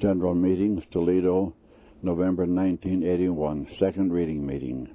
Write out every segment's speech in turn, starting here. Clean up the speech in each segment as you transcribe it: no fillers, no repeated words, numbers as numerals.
General Meetings, Toledo, November 1981, second reading meeting.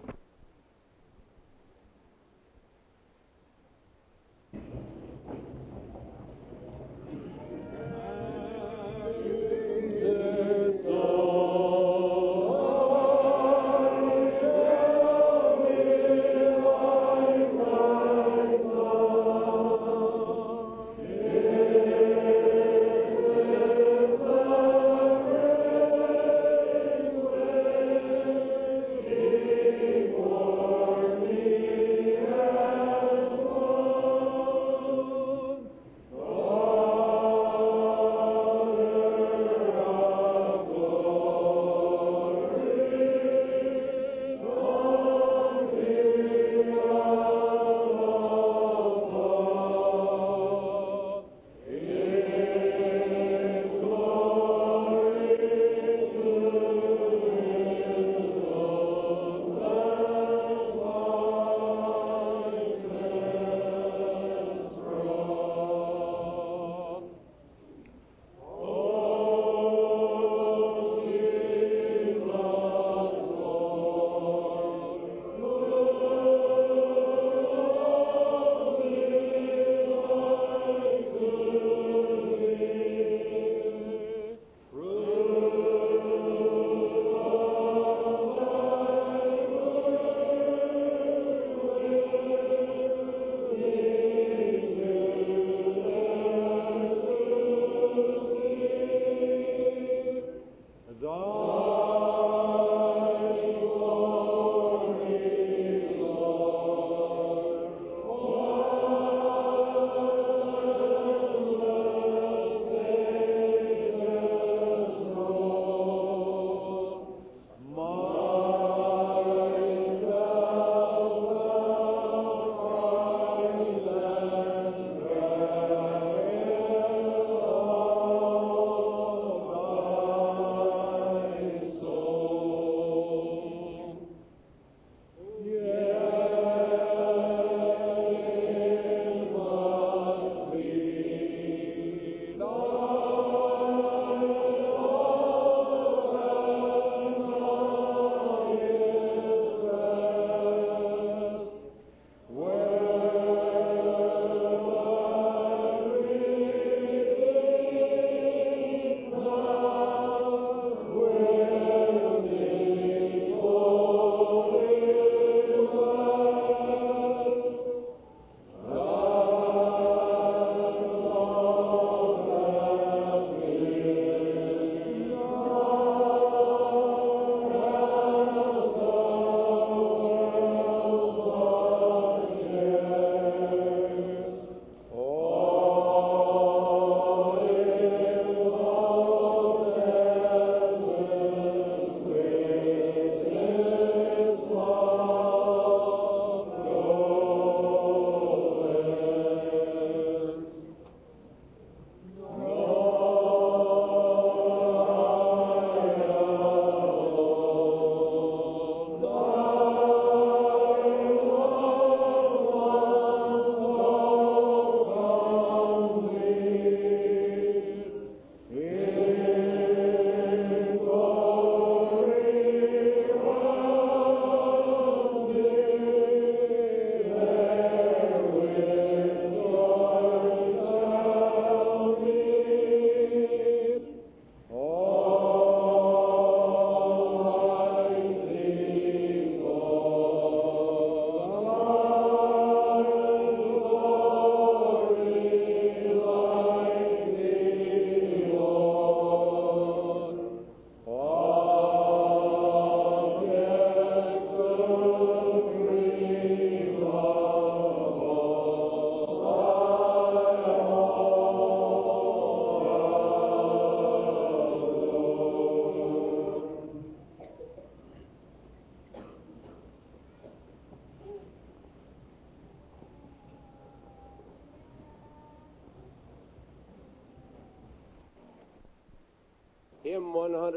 Hymn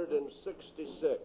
166.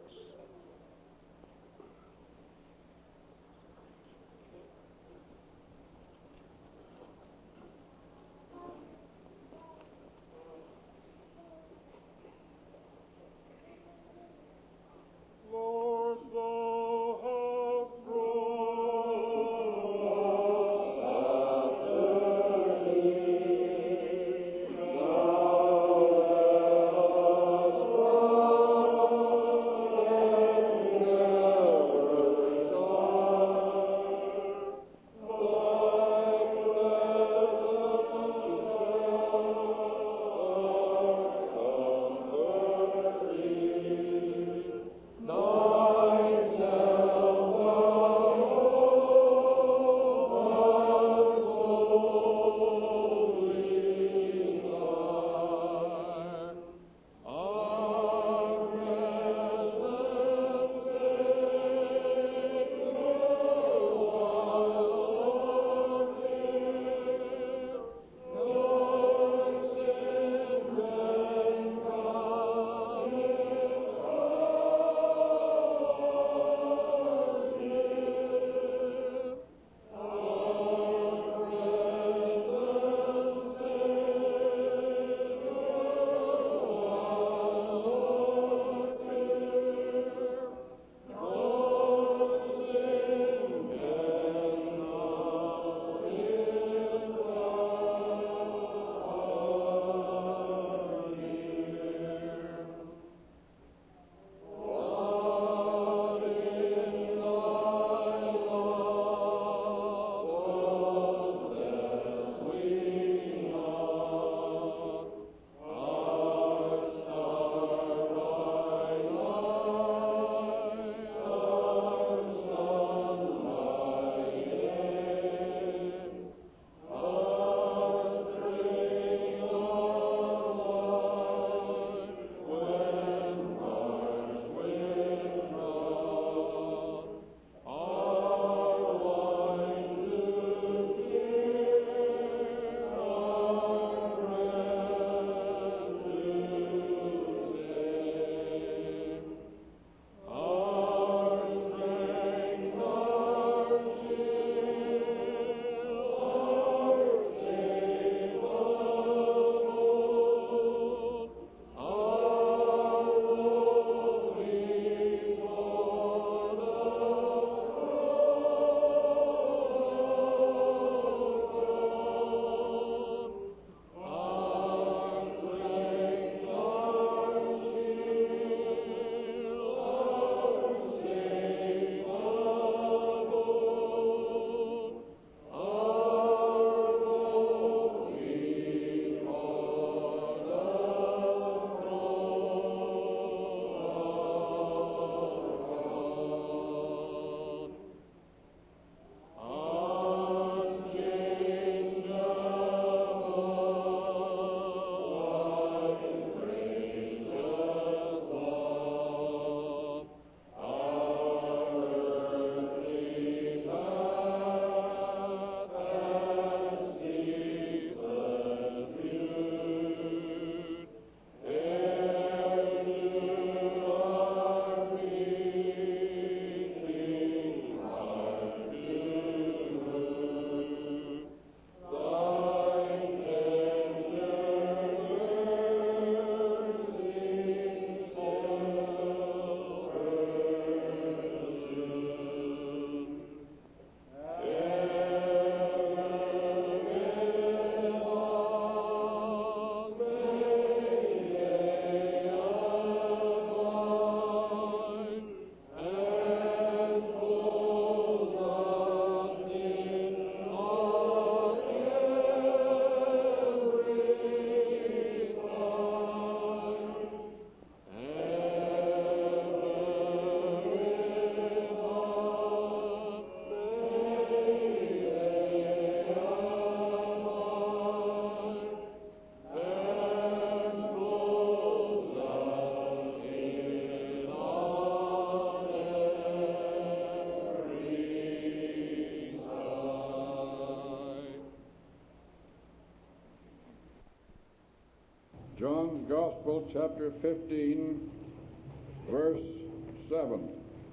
Gospel, chapter 15, verse 7.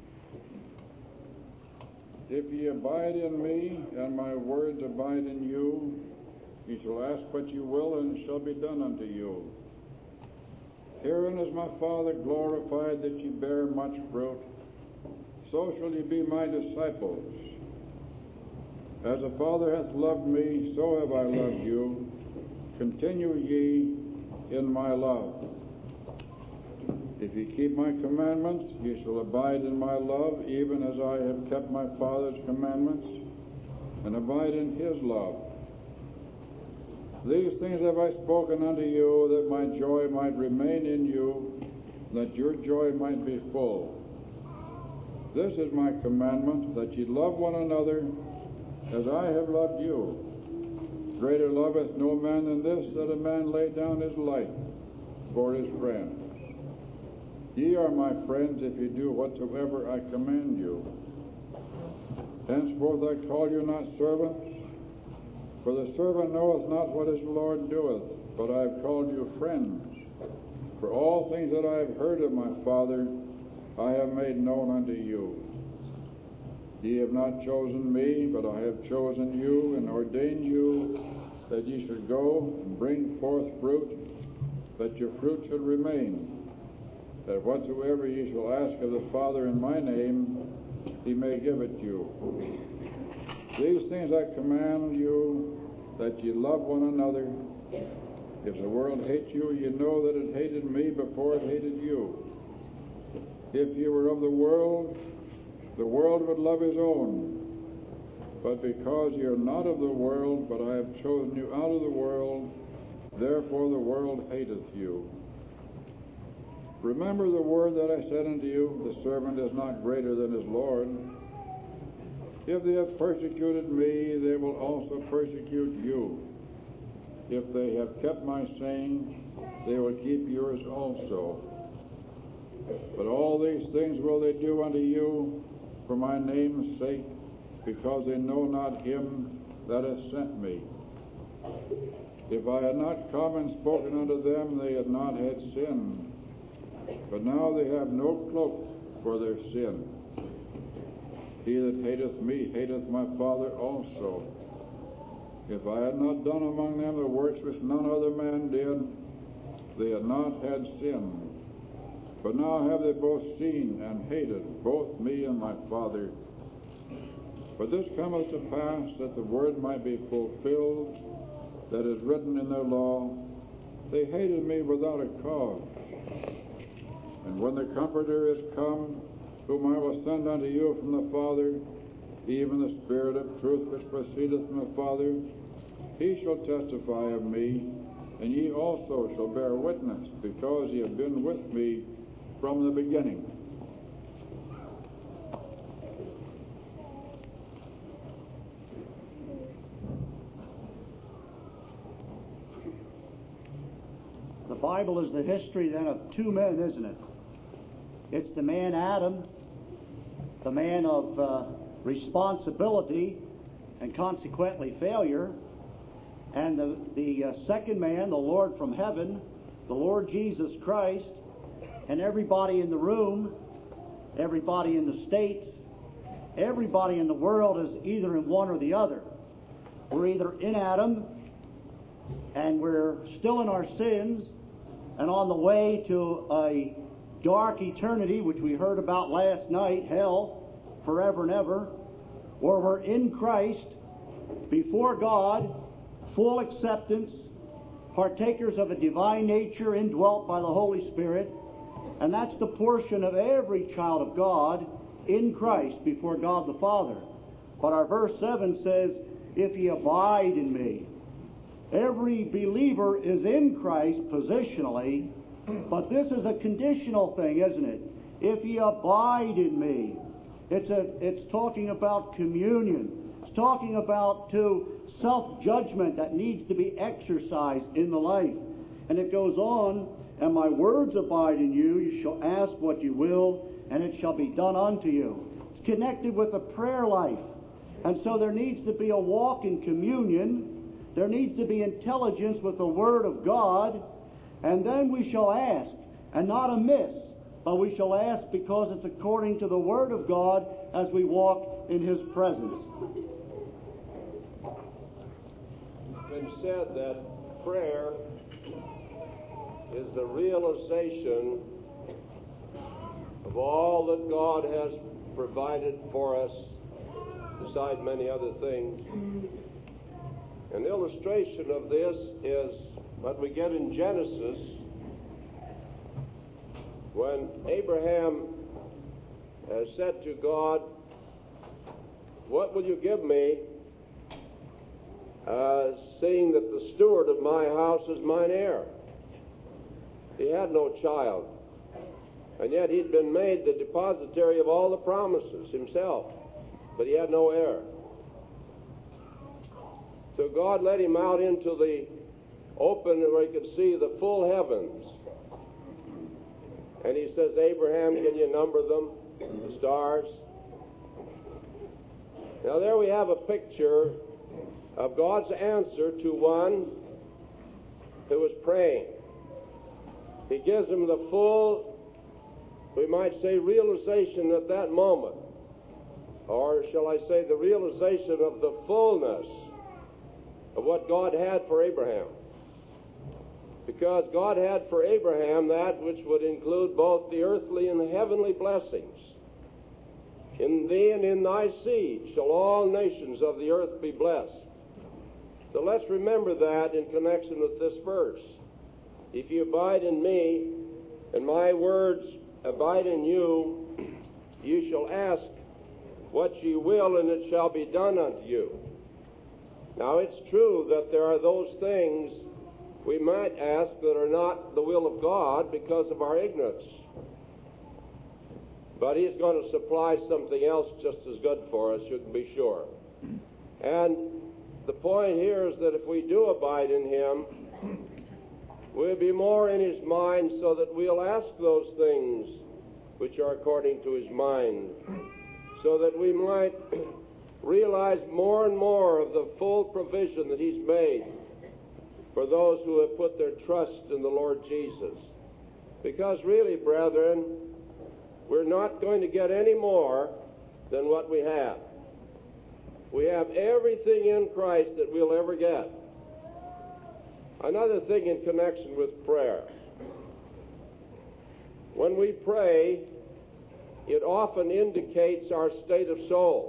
If ye abide in me, and my words abide in you, ye shall ask what you will, and it shall be done unto you. Herein is my Father glorified, that ye bear much fruit. So shall ye be my disciples. As the Father hath loved me, so have I loved you. Continue ye in my love. If ye keep my commandments, ye shall abide in my love, even as I have kept my Father's commandments, and abide in his love. These things have I spoken unto you, that my joy might remain in you, that your joy might be full. This is my commandment, that ye love one another, as I have loved you. Greater loveth no man than this, that a man lay down his life for his friends. Ye are my friends, if ye do whatsoever I command you. Henceforth I call you not servants, for the servant knoweth not what his Lord doeth, but I have called you friends. For all things that I have heard of my Father, I have made known unto you. Ye have not chosen me, but I have chosen you, and ordained you, that ye should go and bring forth fruit, that your fruit should remain, that whatsoever ye shall ask of the Father in my name, he may give it you. These things I command you, that ye love one another. If the world hate you, ye know that it hated me before it hated you. If ye were of the world would love his own. But because ye are not of the world, but I have chosen you out of the world, therefore the world hateth you. Remember the word that I said unto you, the servant is not greater than his Lord. If they have persecuted me, they will also persecute you. If they have kept my saying, they will keep yours also. But all these things will they do unto you for my name's sake, because they know not him that hath sent me. If I had not come and spoken unto them, they had not had sin. But now they have no cloak for their sin. He that hateth me hateth my Father also. If I had not done among them the works which none other man did, they had not had sin. But now have they both seen and hated, both me and my Father. But this cometh to pass, that the word might be fulfilled, that is written in their law, they hated me without a cause. And when the Comforter is come, whom I will send unto you from the Father, even the Spirit of truth which proceedeth from the Father, he shall testify of me, and ye also shall bear witness, because ye have been with me from the beginning. The Bible is the history then of two men, isn't it? It's the man Adam, the man of responsibility and consequently failure, and the second man, the Lord from heaven, the Lord Jesus Christ, and everybody in the room, everybody in the States, everybody in the world is either in one or the other. We're either in Adam, and we're still in our sins, and on the way to a dark eternity, which we heard about last night, hell, forever and ever, or we're in Christ, before God, full acceptance, partakers of a divine nature indwelt by the Holy Spirit, and that's the portion of every child of God in Christ before God the Father. But our verse 7 says, if ye abide in me. Every believer is in Christ positionally, but this is a conditional thing, isn't it? If ye abide in me. It's talking about communion. It's talking about self-judgment that needs to be exercised in the life. And it goes on, and my words abide in you, you shall ask what you will, and it shall be done unto you. It's connected with a prayer life. And so there needs to be a walk in communion. There needs to be intelligence with the Word of God. And then we shall ask, and not amiss, but we shall ask because it's according to the Word of God as we walk in His presence. It's been said that prayer is the realization of all that God has provided for us, beside many other things. An illustration of this is what we get in Genesis, when Abraham said to God, "What will you give me, seeing that the steward of my house is mine heir?" He had no child, and yet he'd been made the depositary of all the promises himself, but he had no heir. So God led him out into the open where he could see the full heavens. And he says, "Abraham, can you number them, the stars?" Now there we have a picture of God's answer to one who was praying. He gives him the full, we might say, realization at that moment. Or shall I say the realization of the fullness of what God had for Abraham. Because God had for Abraham that which would include both the earthly and the heavenly blessings. "In thee and in thy seed shall all nations of the earth be blessed." So let's remember that in connection with this verse. "If you abide in me, and my words abide in you, you shall ask what ye will, and it shall be done unto you." Now it's true that there are those things we might ask that are not the will of God because of our ignorance. But He's going to supply something else just as good for us, you can be sure. And the point here is that if we do abide in Him, we'll be more in His mind so that we'll ask those things which are according to His mind, so that we might realize more and more of the full provision that He's made for those who have put their trust in the Lord Jesus. Because really, brethren, we're not going to get any more than what we have. We have everything in Christ that we'll ever get. Another thing in connection with prayer. When we pray, it often indicates our state of soul.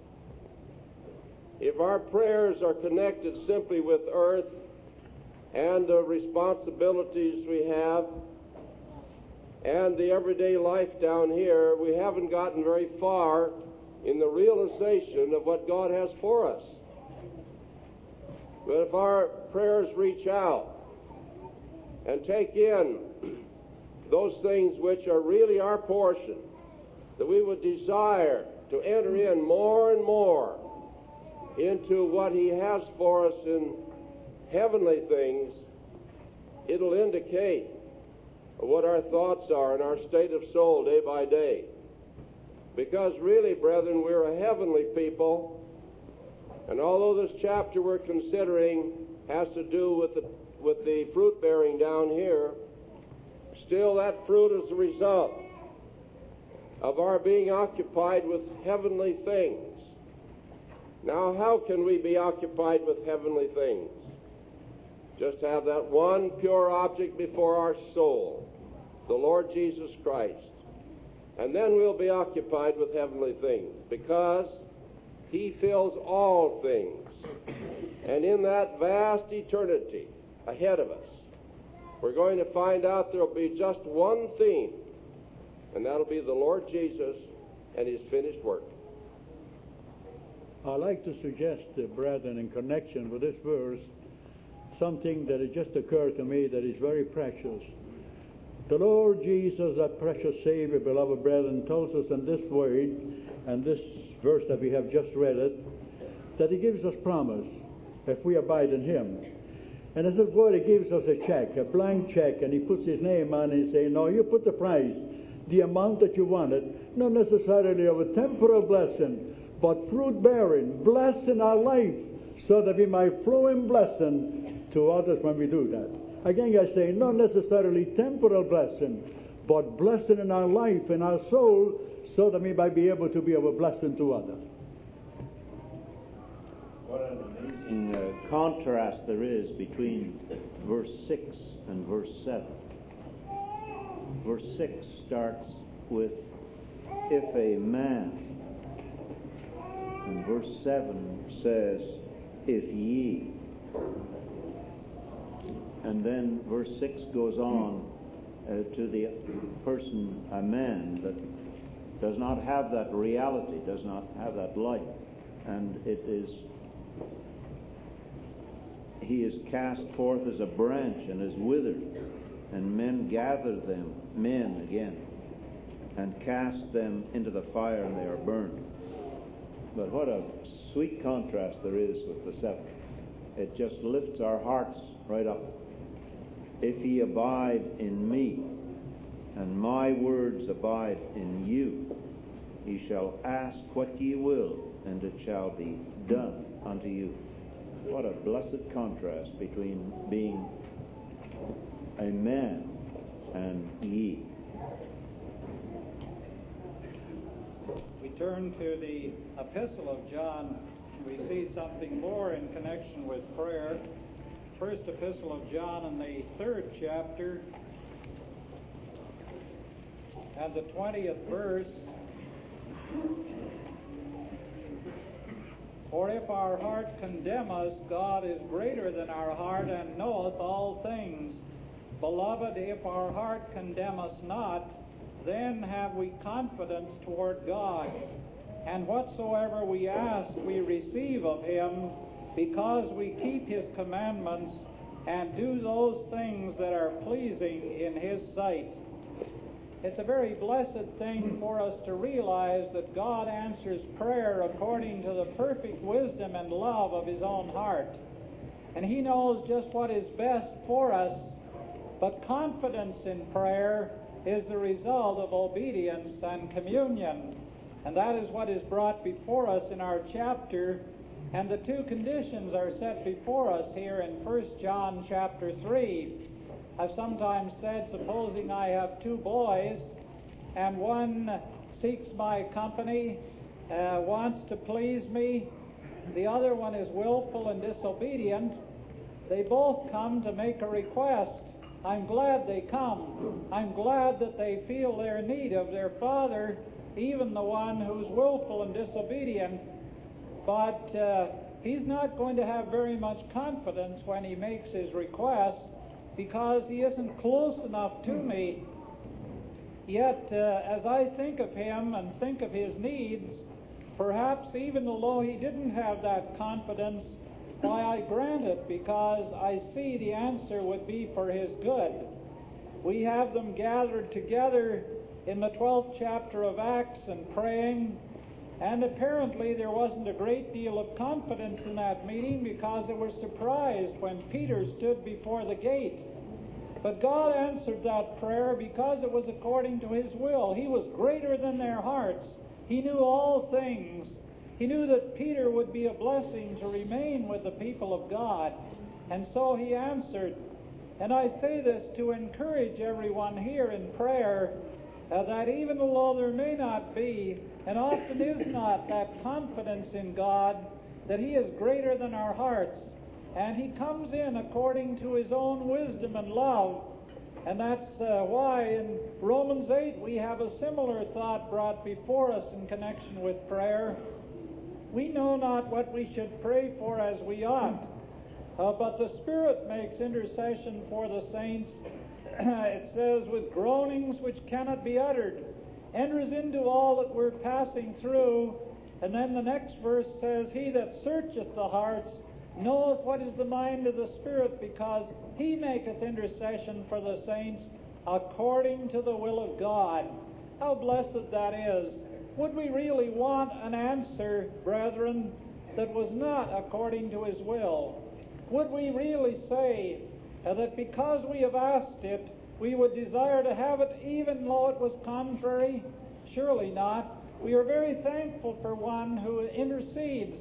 If our prayers are connected simply with earth and the responsibilities we have and the everyday life down here, we haven't gotten very far in the realization of what God has for us. But if our prayers reach out and take in those things which are really our portion, that we would desire to enter in more and more into what He has for us in heavenly things, it'll indicate what our thoughts are and our state of soul day by day. Because really, brethren, we're a heavenly people, and although this chapter we're considering has to do with the fruit bearing down here, still that fruit is the result of our being occupied with heavenly things. Now, how can we be occupied with heavenly things? Just have that one pure object before our soul, the Lord Jesus Christ. And then we'll be occupied with heavenly things, because He fills all things. And in that vast eternity ahead of us, we're going to find out there'll be just one theme, and that'll be the Lord Jesus and His finished work. I'd like to suggest, brethren, in connection with this verse, something that has just occurred to me that is very precious. The Lord Jesus, that precious Savior, beloved brethren, tells us in this word, and this verse that we have just read it, that He gives us promise if we abide in Him. And as it were, He gives us a check, a blank check, and He puts His name on it and says, "No, you put the price, the amount that you wanted, not necessarily of a temporal blessing, but fruit-bearing, blessing our life, so that we might flow in blessing to others when we do that." Again, I say, not necessarily temporal blessing, but blessing in our life, in our soul, so that we might be able to be of a blessing to others. What an amazing contrast there is between verse 6 and verse 7. Verse 6 starts with, if a man, and verse 7 says, if ye. And then verse 6 goes on to the person, a man, that does not have that reality, does not have that life. And it is, he is cast forth as a branch and is withered, and men gather them, men again, and cast them into the fire, and they are burned. But what a sweet contrast there is with the 7. It just lifts our hearts right up. If ye abide in me, and my words abide in you, ye shall ask what ye will, and it shall be done unto you. What a blessed contrast between being a man and ye. We turn to the Epistle of John. We see something more in connection with prayer. First Epistle of John in the 3rd chapter and the 20th verse. For if our heart condemn us, God is greater than our heart, and knoweth all things. Beloved, if our heart condemn us not, then have we confidence toward God. And whatsoever we ask, we receive of him, because we keep his commandments, and do those things that are pleasing in his sight. It's a very blessed thing for us to realize that God answers prayer according to the perfect wisdom and love of his own heart. And he knows just what is best for us, but confidence in prayer is the result of obedience and communion. And that is what is brought before us in our chapter. And the two conditions are set before us here in 1 John chapter 3. I've sometimes said, supposing I have 2 boys, and one seeks my company, wants to please me, the other one is willful and disobedient, they both come to make a request. I'm glad they come. I'm glad that they feel their need of their father, even the one who's willful and disobedient. But he's not going to have very much confidence when he makes his request, because he isn't close enough to me. Yet, as I think of him and think of his needs, perhaps even although he didn't have that confidence, why, I grant it, because I see the answer would be for his good. We have them gathered together in the 12th chapter of Acts and praying, and apparently there wasn't a great deal of confidence in that meeting, because they were surprised when Peter stood before the gate. But God answered that prayer because it was according to his will. He was greater than their hearts. He knew all things. He knew that Peter would be a blessing to remain with the people of God. And so he answered. And I say this to encourage everyone here in prayer, that even though there may not be, and often is not, that confidence in God, that he is greater than our hearts. And he comes in according to his own wisdom and love. And that's why in Romans 8 we have a similar thought brought before us in connection with prayer. We know not what we should pray for as we ought, but the Spirit makes intercession for the saints. It says, with groanings which cannot be uttered, enters into all that we're passing through. And then the next verse says, he that searcheth the hearts knoweth what is the mind of the Spirit, because he maketh intercession for the saints according to the will of God. How blessed that is. Would we really want an answer, brethren, that was not according to his will? Would we really say that because we have asked it, we would desire to have it even though it was contrary? Surely not. We are very thankful for one who intercedes,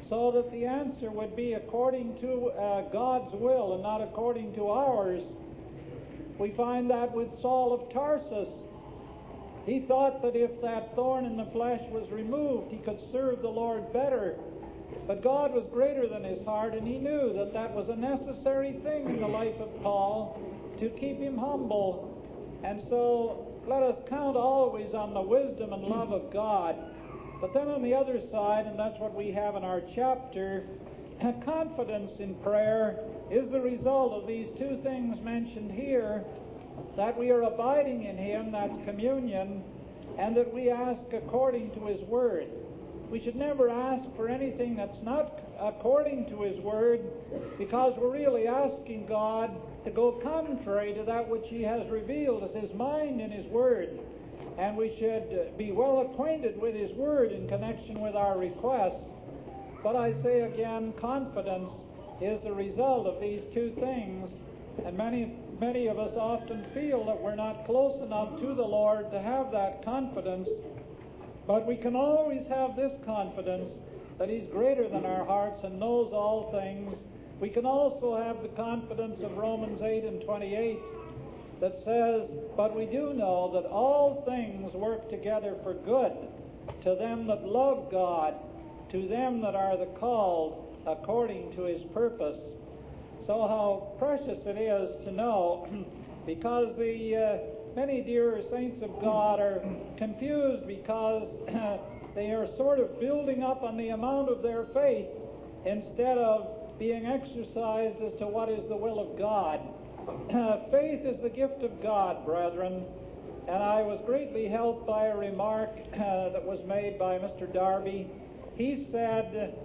so that the answer would be according to God's will and not according to ours. We find that with Saul of Tarsus. He thought that if that thorn in the flesh was removed, he could serve the Lord better. But God was greater than his heart, and he knew that that was a necessary thing in the life of Paul to keep him humble. And so let us count always on the wisdom and love of God. But then on the other side, and that's what we have in our chapter, confidence in prayer is the result of these two things mentioned here, that we are abiding in him, that's communion, and that we ask according to his word. We should never ask for anything that's not according to his word, because we're really asking God to go contrary to that which he has revealed as his mind in his word. And we should be well acquainted with his word in connection with our requests. But I say again, confidence is the result of these two things. And many of us often feel that we're not close enough to the Lord to have that confidence. But we can always have this confidence that he's greater than our hearts and knows all things. We can also have the confidence of Romans 8:28 that says, "But we do know that all things work together for good to them that love God, to them that are the called according to his purpose." So how precious it is to know, because the many dear saints of God are confused because they are sort of building up on the amount of their faith instead of being exercised as to what is the will of God. Faith is the gift of God, brethren, and I was greatly helped by a remark that was made by Mr. Darby. He said,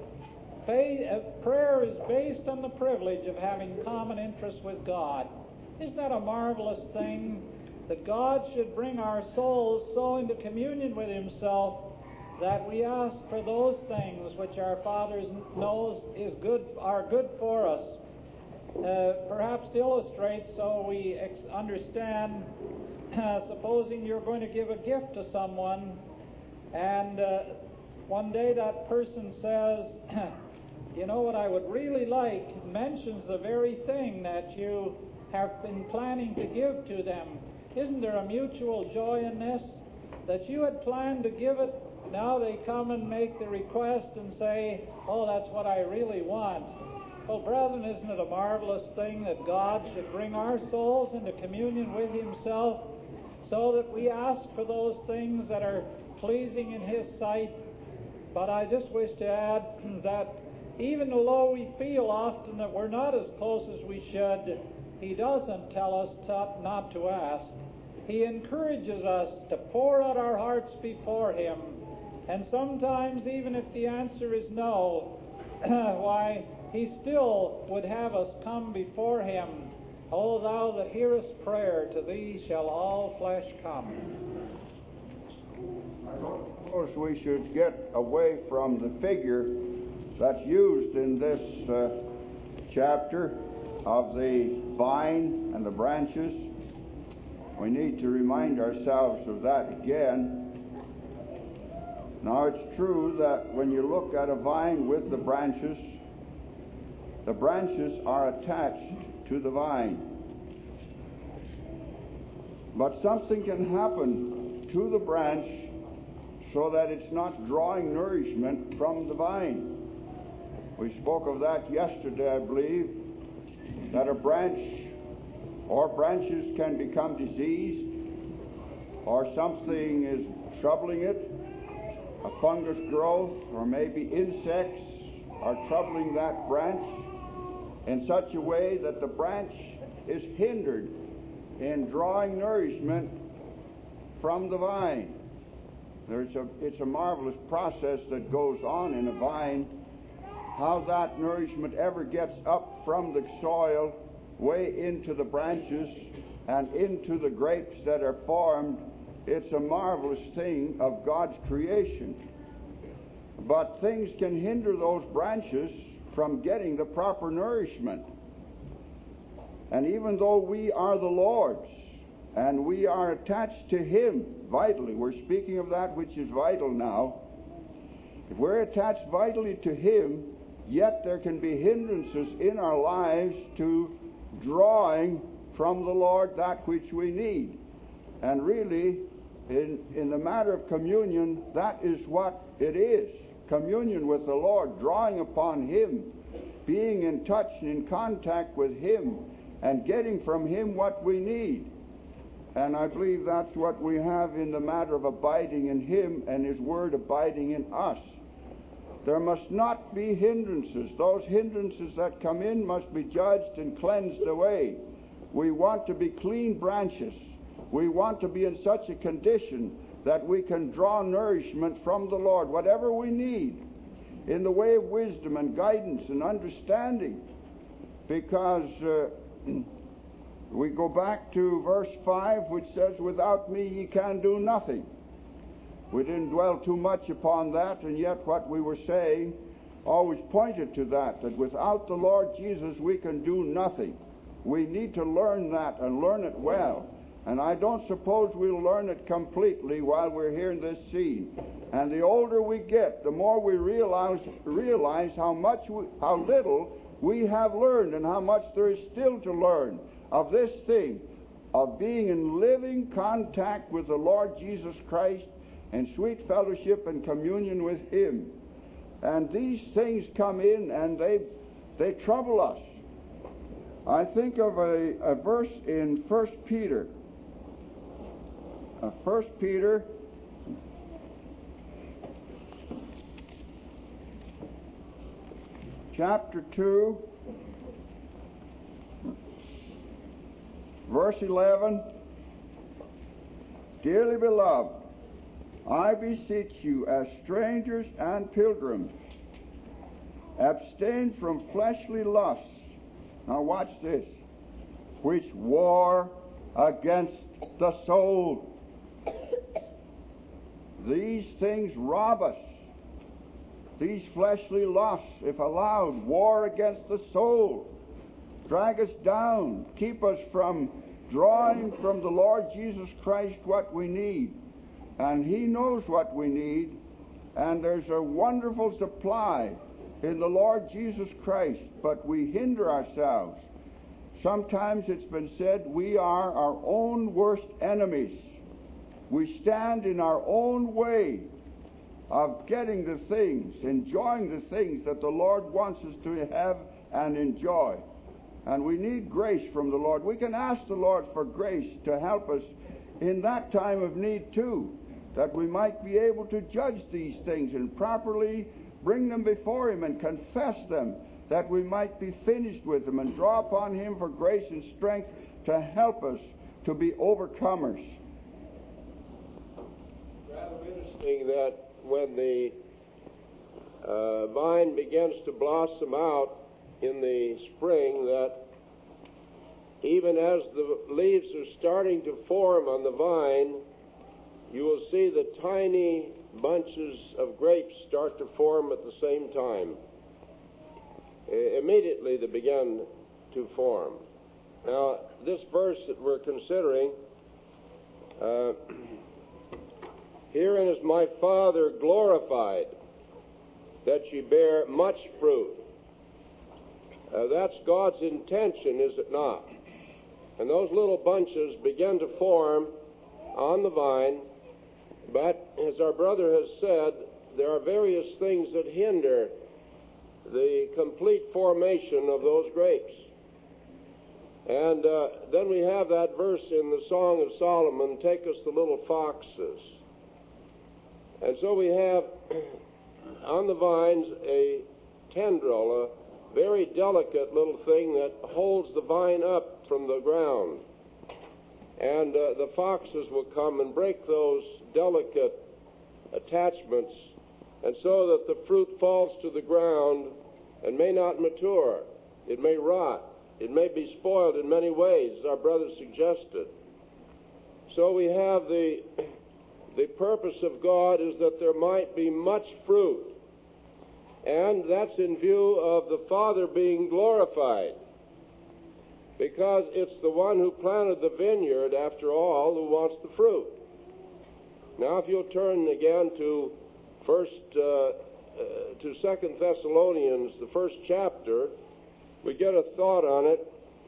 prayer is based on the privilege of having common interests with God. Isn't that a marvelous thing? That God should bring our souls so into communion with himself that we ask for those things which our Father knows are good for us. Perhaps to illustrate so we understand, supposing you're going to give a gift to someone, and one day that person says, "You know what I would really like," mentions the very thing that you have been planning to give to them. Isn't there a mutual joy in this? That you had planned to give it, now they come and make the request and say, "Oh, that's what I really want." Well, brethren, isn't it a marvelous thing that God should bring our souls into communion with himself so that we ask for those things that are pleasing in his sight? But I just wish to add that even though we feel often that we're not as close as we should, he doesn't tell us not to ask. He encourages us to pour out our hearts before him. And sometimes, even if the answer is no, why, he still would have us come before him. "O thou that hearest prayer, to thee shall all flesh come." Of course, we should get away from the figure that's used in this chapter of the vine and the branches. We need to remind ourselves of that again. Now, it's true that when you look at a vine with the branches are attached to the vine. But something can happen to the branch so that it's not drawing nourishment from the vine. We spoke of that yesterday, I believe, that a branch or branches can become diseased, or something is troubling it, a fungus growth, or maybe insects are troubling that branch in such a way that the branch is hindered in drawing nourishment from the vine. It's a marvelous process that goes on in a vine. How that nourishment ever gets up from the soil way into the branches and into the grapes that are formed, it's a marvelous thing of God's creation. But things can hinder those branches from getting the proper nourishment. And even though we are the Lord's and we are attached to him vitally, we're speaking of that which is vital now, If we're attached vitally to Him, yet there can be hindrances in our lives to drawing from the Lord that which we need. And really, in the matter of communion, that is what it is. Communion with the Lord, drawing upon Him, being in touch and in contact with Him, and getting from Him what we need. And I believe that's what we have in the matter of abiding in Him and His Word abiding in us. There must not be hindrances. Those hindrances that come in must be judged and cleansed away. We want to be clean branches. We want to be in such a condition that we can draw nourishment from the Lord, whatever we need, in the way of wisdom and guidance and understanding. Because we go back to verse 5, which says, "Without me ye can do nothing." We didn't dwell too much upon that, and yet what we were saying always pointed to that without the Lord Jesus we can do nothing. We need to learn that and learn it well. And I don't suppose we'll learn it completely while we're here in this scene. And the older we get, the more we realize how little we have learned and how much there is still to learn of this thing, of being in living contact with the Lord Jesus Christ and sweet fellowship and communion with Him. And these things come in and they trouble us. I think of a verse in 1 Peter. 1 Peter chapter 2, verse 11. "Dearly beloved, I beseech you, as strangers and pilgrims, abstain from fleshly lusts." Now watch this. "Which war against the soul." These things rob us. These fleshly lusts, if allowed, war against the soul, drag us down, keep us from drawing from the Lord Jesus Christ what we need. And He knows what we need, and there's a wonderful supply in the Lord Jesus Christ, but we hinder ourselves. Sometimes it's been said we are our own worst enemies. We stand in our own way of getting the things, enjoying the things that the Lord wants us to have and enjoy. And we need grace from the Lord. We can ask the Lord for grace to help us in that time of need too, that we might be able to judge these things and properly bring them before Him and confess them, that we might be finished with them and draw upon Him for grace and strength to help us to be overcomers. Rather interesting that when the vine begins to blossom out in the spring, that even as the leaves are starting to form on the vine, you will see the tiny bunches of grapes start to form at the same time. Immediately they begin to form. Now, this verse that we're considering, "Herein is my Father glorified, that ye bear much fruit." That's God's intention, is it not? And those little bunches begin to form on the vine, but as our brother has said, there are various things that hinder the complete formation of those grapes. And then we have that verse in the Song of Solomon, "Take us the little foxes." And so we have on the vines a tendril, a very delicate little thing that holds the vine up from the ground. And the foxes will come and break those delicate attachments, and so that the fruit falls to the ground and may not mature. It may rot. It may be spoiled in many ways, as our brother suggested. So we have the purpose of God is that there might be much fruit. And that's in view of the Father being glorified, because it's the one who planted the vineyard, after all, who wants the fruit. Now, if you'll turn again to 1 to 2 Thessalonians, the first chapter, we get a thought on it.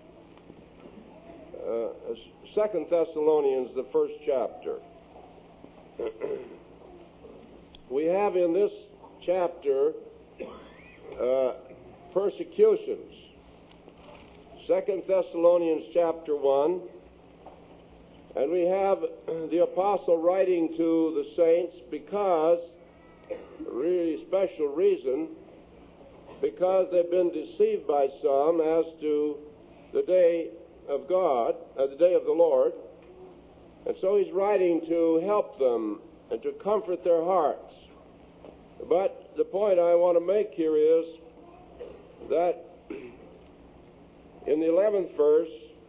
2 Thessalonians, the first chapter. We have in this chapter persecutions. 2 Thessalonians chapter 1. And we have the apostle writing to the saints because, really special reason, because they've been deceived by some as to the day of God, the day of the Lord. And so he's writing to help them and to comfort their hearts. But the point I want to make here is that in the 11th verse,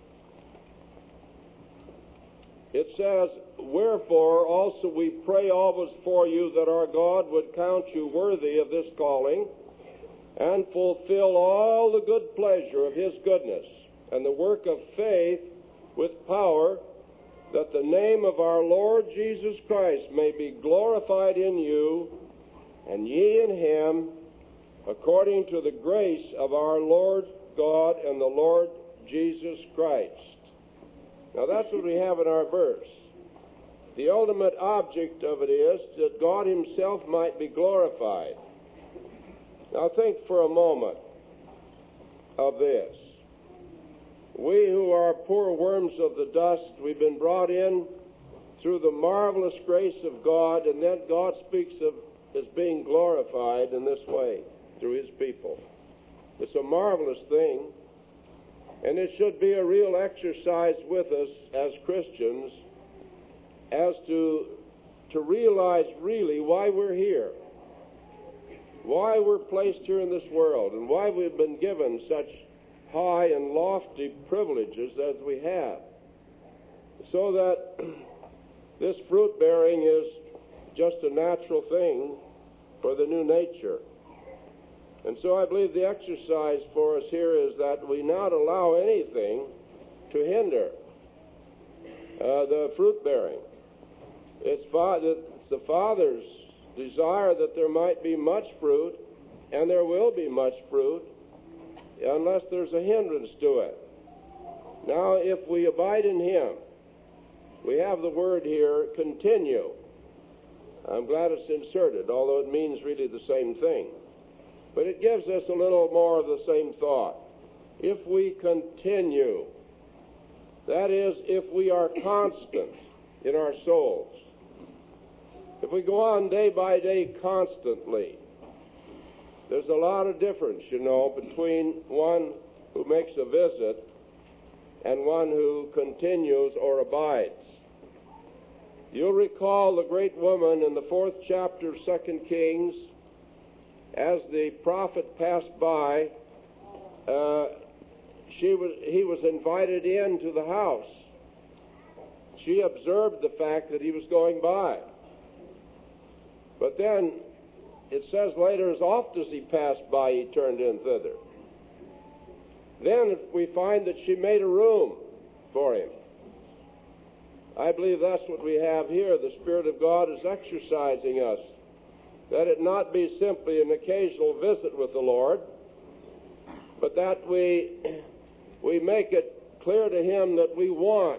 it says, "Wherefore also we pray always for you that our God would count you worthy of this calling, and fulfill all the good pleasure of his goodness, and the work of faith with power, that the name of our Lord Jesus Christ may be glorified in you, and ye in him, according to the grace of our Lord God and the Lord Jesus Christ." Now that's what we have in our verse. The ultimate object of it is that God himself might be glorified. Now think for a moment of this. We who are poor worms of the dust, we've been brought in through the marvelous grace of God, and then God speaks of as being glorified in this way through his people. It's a marvelous thing, and it should be a real exercise with us as Christians as to realize really why we're here, why we're placed here in this world, and why we've been given such high and lofty privileges as we have, so that this fruit bearing is just a natural thing for the new nature. And so I believe the exercise for us here is that we not allow anything to hinder the fruit bearing. It's the Father's desire that there might be much fruit, and there will be much fruit, unless there's a hindrance to it. Now, if we abide in him, we have the word here, continue. I'm glad it's inserted, although it means really the same thing. But it gives us a little more of the same thought. If we continue, that is, if we are constant in our souls, if we go on day by day constantly, there's a lot of difference, between one who makes a visit and one who continues or abides. You'll recall the great woman in the 4th chapter of 2 Kings. As the prophet passed by, he was invited into the house. She observed the fact that he was going by. But then it says later, as oft as he passed by, he turned in thither. Then we find that she made a room for him. I believe that's what we have here. The Spirit of God is exercising us, that it not be simply an occasional visit with the Lord, but that we make it clear to him that we want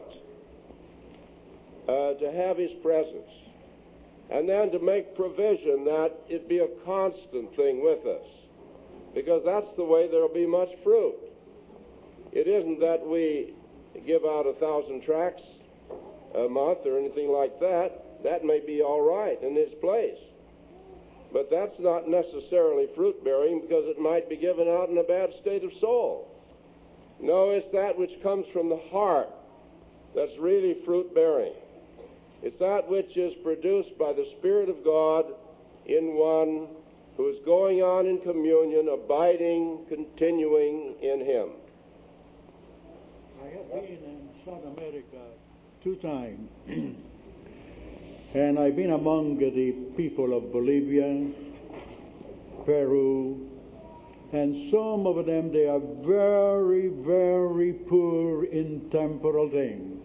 to have his presence, and then to make provision that it be a constant thing with us, because that's the way there will be much fruit. It isn't that we give out 1,000 tracts a month or anything like that. That may be all right in its place, but that's not necessarily fruit-bearing, because it might be given out in a bad state of soul. No, it's that which comes from the heart that's really fruit-bearing. It's that which is produced by the Spirit of God in one who is going on in communion, abiding, continuing in him. I have been in South America 2 times. And I've been among the people of Bolivia, Peru, and some of them, they are very, very poor in temporal things.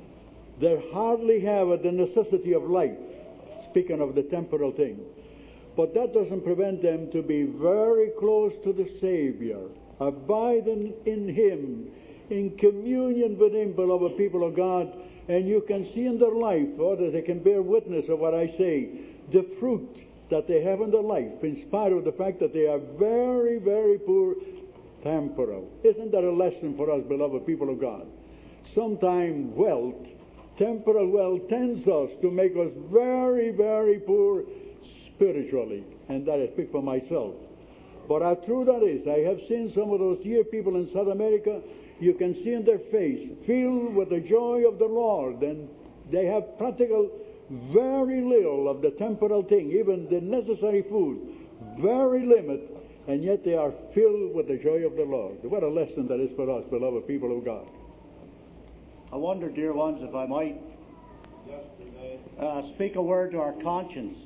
They hardly have the necessity of life, speaking of the temporal thing. But that doesn't prevent them to be very close to the Savior, abiding in Him, in communion with Him, beloved people of God. And you can see in their life, or that they can bear witness of what I say, the fruit that they have in their life, in spite of the fact that they are very, very poor temporal. Isn't that a lesson for us, beloved people of God? Sometimes wealth, temporal wealth, tends us to make us very, very poor spiritually. And that I speak for myself. But how true that is. I have seen some of those dear people in South America. You can see in their face, filled with the joy of the Lord, and they have practical very little of the temporal thing, even the necessary food, very limited, and yet they are filled with the joy of the Lord. What a lesson that is for us, beloved people of God. I wonder, dear ones, if I might speak a word to our conscience.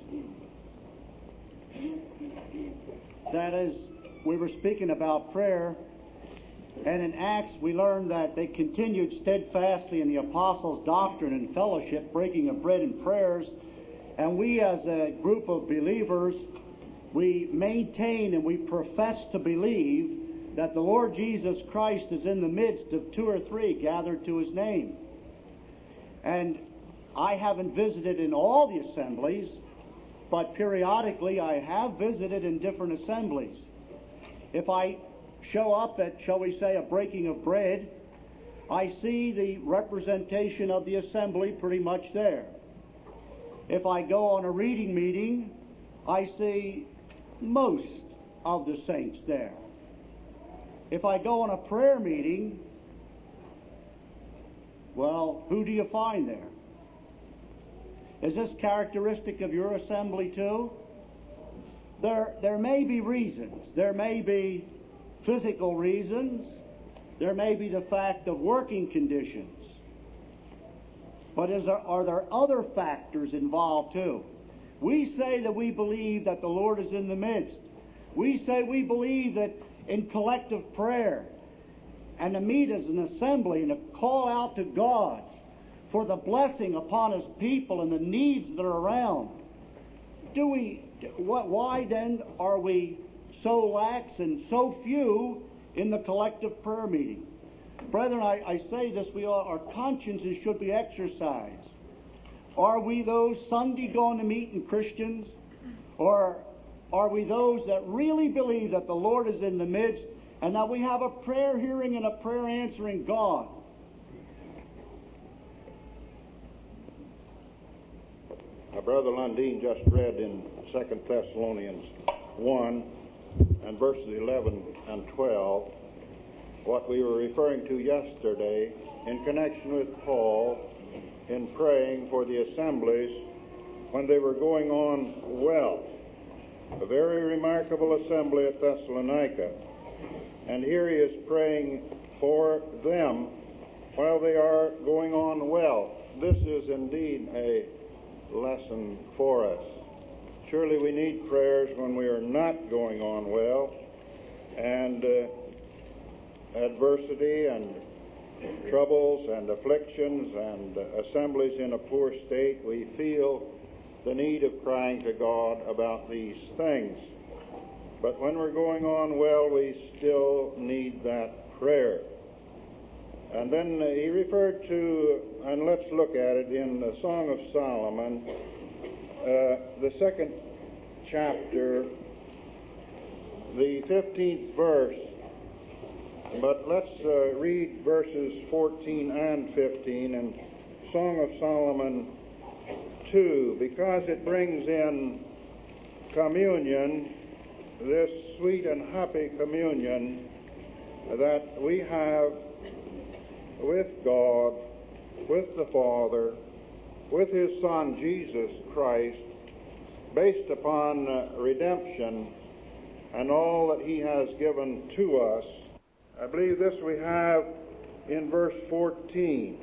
That is, we were speaking about prayer, and in Acts we learned that they continued steadfastly in the apostles' doctrine and fellowship, breaking of bread and prayers. And we as a group of believers, we maintain and we profess to believe that the Lord Jesus Christ is in the midst of two or three gathered to His name. And I haven't visited in all the assemblies, but periodically I have visited in different assemblies. If I show up at, shall we say, a breaking of bread, I see the representation of the assembly pretty much there. If I go on a reading meeting, I see most of the saints there. If I go on a prayer meeting, well, who do you find there? Is this characteristic of your assembly too? There may be reasons. There may be physical reasons. There may be the fact of working conditions. But are there other factors involved too? We say that we believe that the Lord is in the midst. We say we believe that in collective prayer and to meet as an assembly and to call out to God for the blessing upon His people and the needs that are around. Why then are we so lax and so few in the collective prayer meeting? Brethren, I say this, our consciences should be exercised. Are we those Sunday going to meeting Christians? Or are we those that really believe that the Lord is in the midst and that we have a prayer hearing and a prayer answering God? Brother Lundeen just read in 2 Thessalonians 1 and verses 11 and 12 what we were referring to yesterday in connection with Paul in praying for the assemblies when they were going on well. A very remarkable assembly at Thessalonica. And here he is praying for them while they are going on well. This is indeed a lesson for us. Surely we need prayers when we are not going on well, and adversity and troubles and afflictions and assemblies in a poor state, we feel the need of crying to God about these things. But when we're going on well, we still need that prayer. And then he referred to, and let's look at it in the Song of Solomon, the 2nd chapter, the 15th verse. But let's read verses 14 and 15 in Song of Solomon 2, because it brings in communion, this sweet and happy communion that we have with God, with the Father, with His Son Jesus Christ, based upon redemption and all that He has given to us. I believe this we have in verse 14.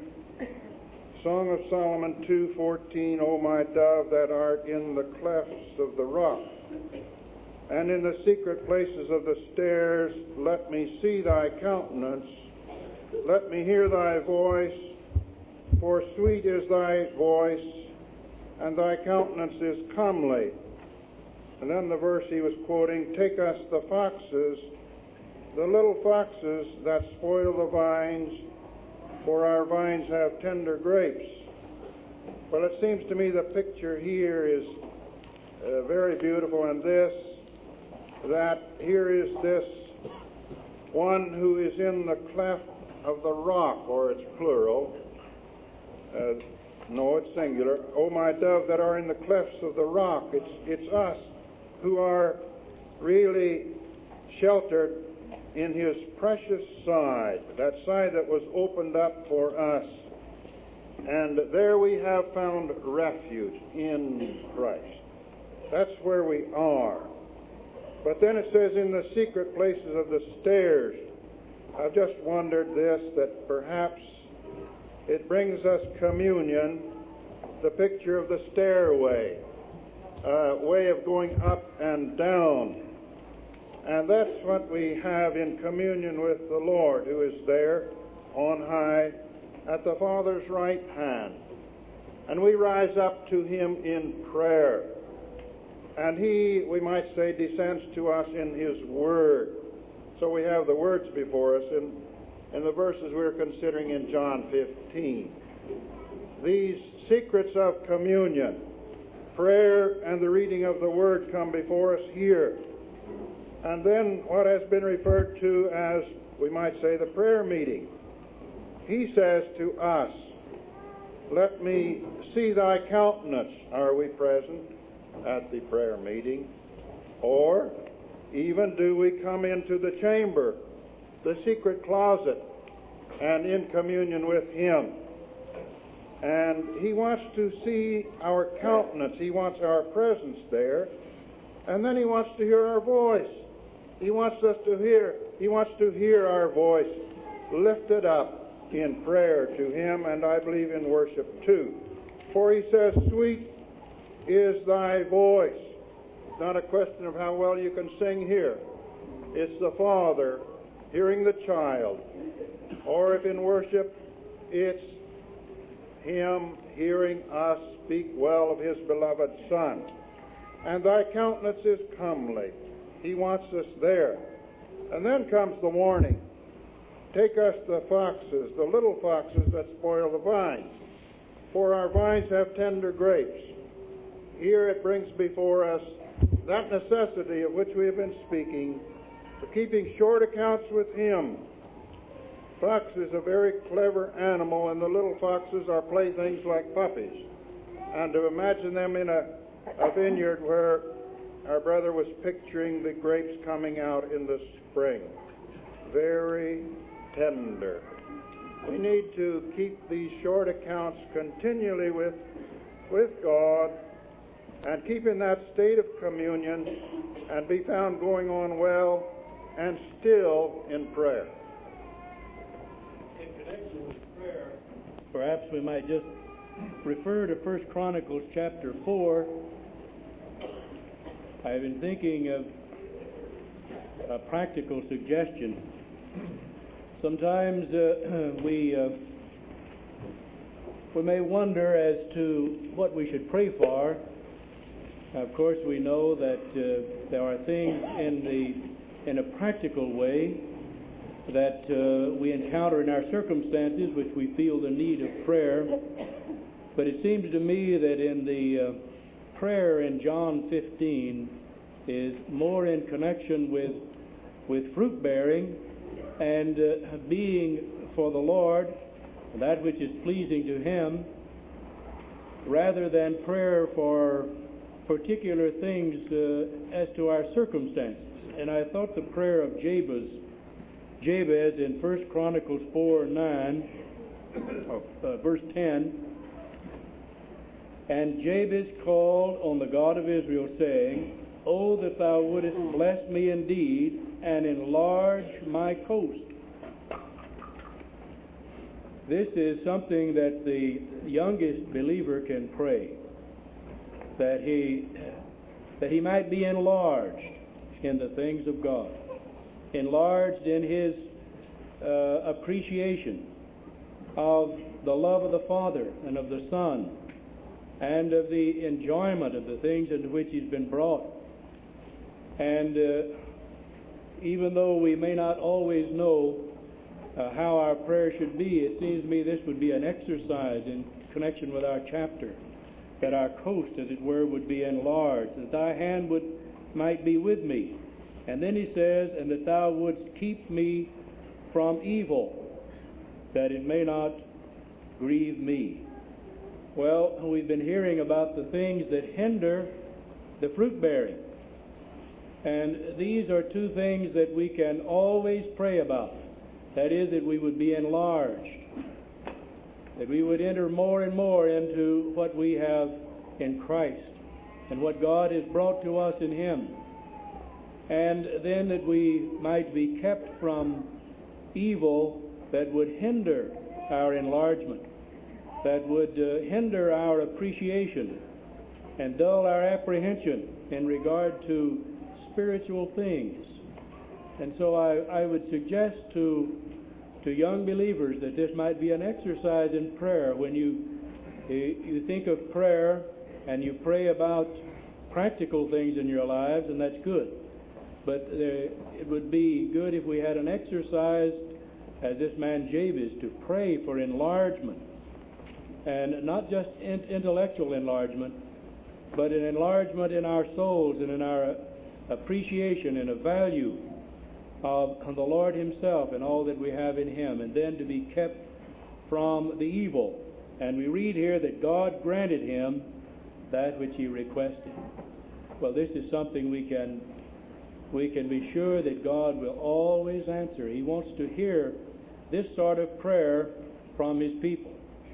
Song of Solomon 2:14, O my dove, that art in the clefts of the rock, and in the secret places of the stairs, let me see thy countenance. Let me hear thy voice, for sweet is thy voice, and thy countenance is comely. And then the verse he was quoting, take us the foxes, the little foxes that spoil the vines, for our vines have tender grapes. Well, it seems to me the picture here is very beautiful in this, that here is this one who is in the cleft of the rock, or it's plural. No, it's singular. O my dove that are in the clefts of the rock. It's us who are really sheltered in his precious side, that side that was opened up for us. And there we have found refuge in Christ. That's where we are. But then it says in the secret places of the stairs. I've just wondered this, that perhaps it brings us communion, the picture of the stairway, way of going up and down. And that's what we have in communion with the Lord, who is there on high at the Father's right hand. And we rise up to him in prayer. And he, we might say, descends to us in his word. So we have the words before us in the verses we're considering in John 15. These secrets of communion, prayer and the reading of the word come before us here. And then what has been referred to as, we might say, the prayer meeting. He says to us, let me see thy countenance. Are we present at the prayer meeting? Or even do we come into the chamber, the secret closet, and in communion with him? And he wants to see our countenance. He wants our presence there. And then he wants to hear our voice. He wants us to hear. He wants to hear our voice lifted up in prayer to him, and I believe in worship too. For he says, sweet is thy voice. It's not a question of how well you can sing here. It's the Father hearing the child. Or if in worship, it's him hearing us speak well of his beloved Son. And thy countenance is comely. He wants us there. And then comes the warning. Take us the foxes, the little foxes that spoil the vines, for our vines have tender grapes. Here it brings before us that necessity of which we have been speaking, for keeping short accounts with him. Fox is a very clever animal, and the little foxes are playthings like puppies. And to imagine them in a vineyard where our brother was picturing the grapes coming out in the spring. Very tender. We need to keep these short accounts continually with God and keep in that state of communion and be found going on well and still in prayer. In connection with prayer, perhaps we might just refer to 1 Chronicles chapter 4. I've been thinking of a practical suggestion. Sometimes we may wonder as to what we should pray for. Of course, we know that there are things in a practical way that we encounter in our circumstances which we feel the need of prayer. But it seems to me that in the prayer in John 15 is more in connection with fruit bearing and being for the Lord, that which is pleasing to him, rather than prayer for particular things as to our circumstances. And I thought the prayer of Jabez in 1 Chronicles 4:9, verse 10, and Jabez called on the God of Israel, saying, O that thou wouldest bless me indeed, and enlarge my coast. This is something that the youngest believer can pray, that he might be enlarged in the things of God, enlarged in his appreciation of the love of the Father and of the Son, and of the enjoyment of the things into which he's been brought. And even though we may not always know how our prayer should be, it seems to me this would be an exercise in connection with our chapter, that our coast, as it were, would be enlarged, that thy hand might be with me. And then he says, and that thou wouldst keep me from evil, that it may not grieve me. Well, we've been hearing about the things that hinder the fruit bearing. And these are two things that we can always pray about. That is, that we would be enlarged, that we would enter more and more into what we have in Christ and what God has brought to us in Him. And then that we might be kept from evil that would hinder our enlargement, that would hinder our appreciation and dull our apprehension in regard to spiritual things. And so I would suggest to young believers that this might be an exercise in prayer. When you think of prayer and you pray about practical things in your lives, and that's good. But it would be good if we had an exercise, as this man Jabez, to pray for enlargement. And not just intellectual enlargement, but an enlargement in our souls and in our appreciation and a value of the Lord Himself and all that we have in Him, and then to be kept from the evil. And we read here that God granted him that which he requested. Well, this is something we can be sure that God will always answer. He wants to hear this sort of prayer from His people.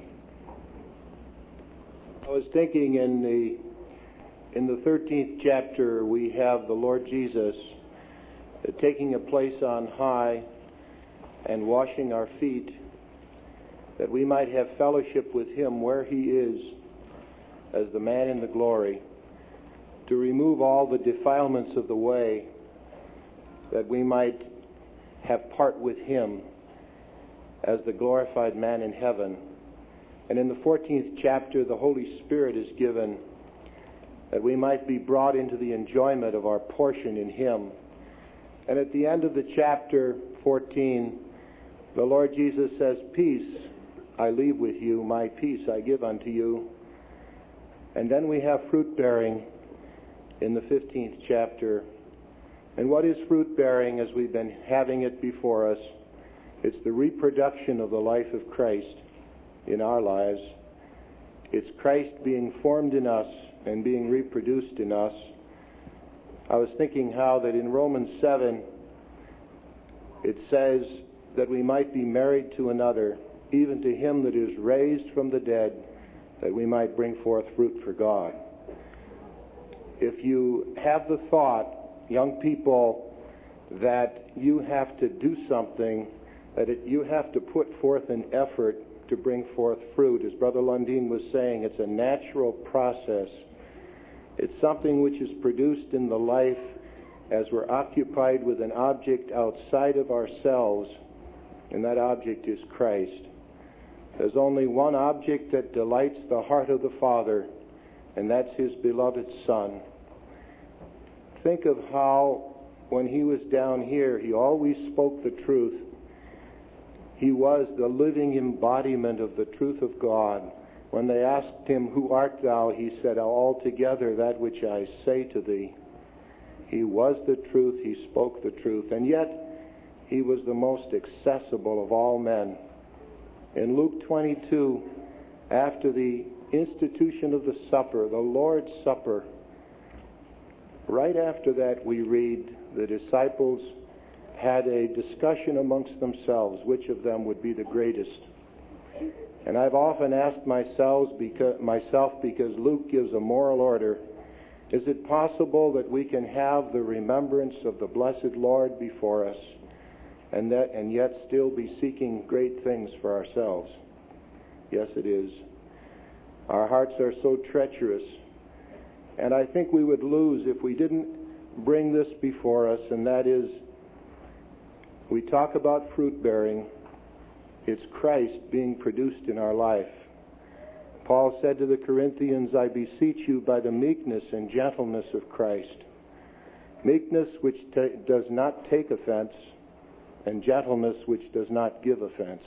I was thinking in the 13th chapter we have the Lord Jesus taking a place on high and washing our feet, that we might have fellowship with Him where He is as the man in the glory, to remove all the defilements of the way, that we might have part with Him as the glorified man in heaven. And in the 14th chapter, the Holy Spirit is given that we might be brought into the enjoyment of our portion in Him. And at the end of the chapter 14, the Lord Jesus says, "Peace I leave with you, my peace I give unto you." And then we have fruit bearing in the 15th chapter. And what is fruit bearing as we've been having it before us? It's the reproduction of the life of Christ in our lives. It's Christ being formed in us and being reproduced in us. I was thinking how that in Romans 7 it says that we might be married to another, even to him that is raised from the dead, that we might bring forth fruit for God. If you have the thought, young people, that you have to do something, that you have to put forth an effort to bring forth fruit, as Brother Lundin was saying, it's a natural process. It's something which is produced in the life as we're occupied with an object outside of ourselves, and that object is Christ. There's only one object that delights the heart of the Father, and that's His beloved Son. Think of how, when He was down here, He always spoke the truth. He was the living embodiment of the truth of God. When they asked Him, "Who art thou?" He said, "Altogether that which I say to thee." He was the truth. He spoke the truth. And yet, He was the most accessible of all men. In Luke 22, after the institution of the supper, the Lord's Supper, right after that we read the disciples had a discussion amongst themselves which of them would be the greatest. And I've often asked myself, because Luke gives a moral order, is it possible that we can have the remembrance of the blessed Lord before us and yet still be seeking great things for ourselves? Yes, it is. Our hearts are so treacherous. And I think we would lose if we didn't bring this before us, and that is, we talk about fruit bearing. It's Christ being produced in our life. Paul said to the Corinthians, "I beseech you by the meekness and gentleness of Christ." meekness which does not take offense, and gentleness which does not give offense.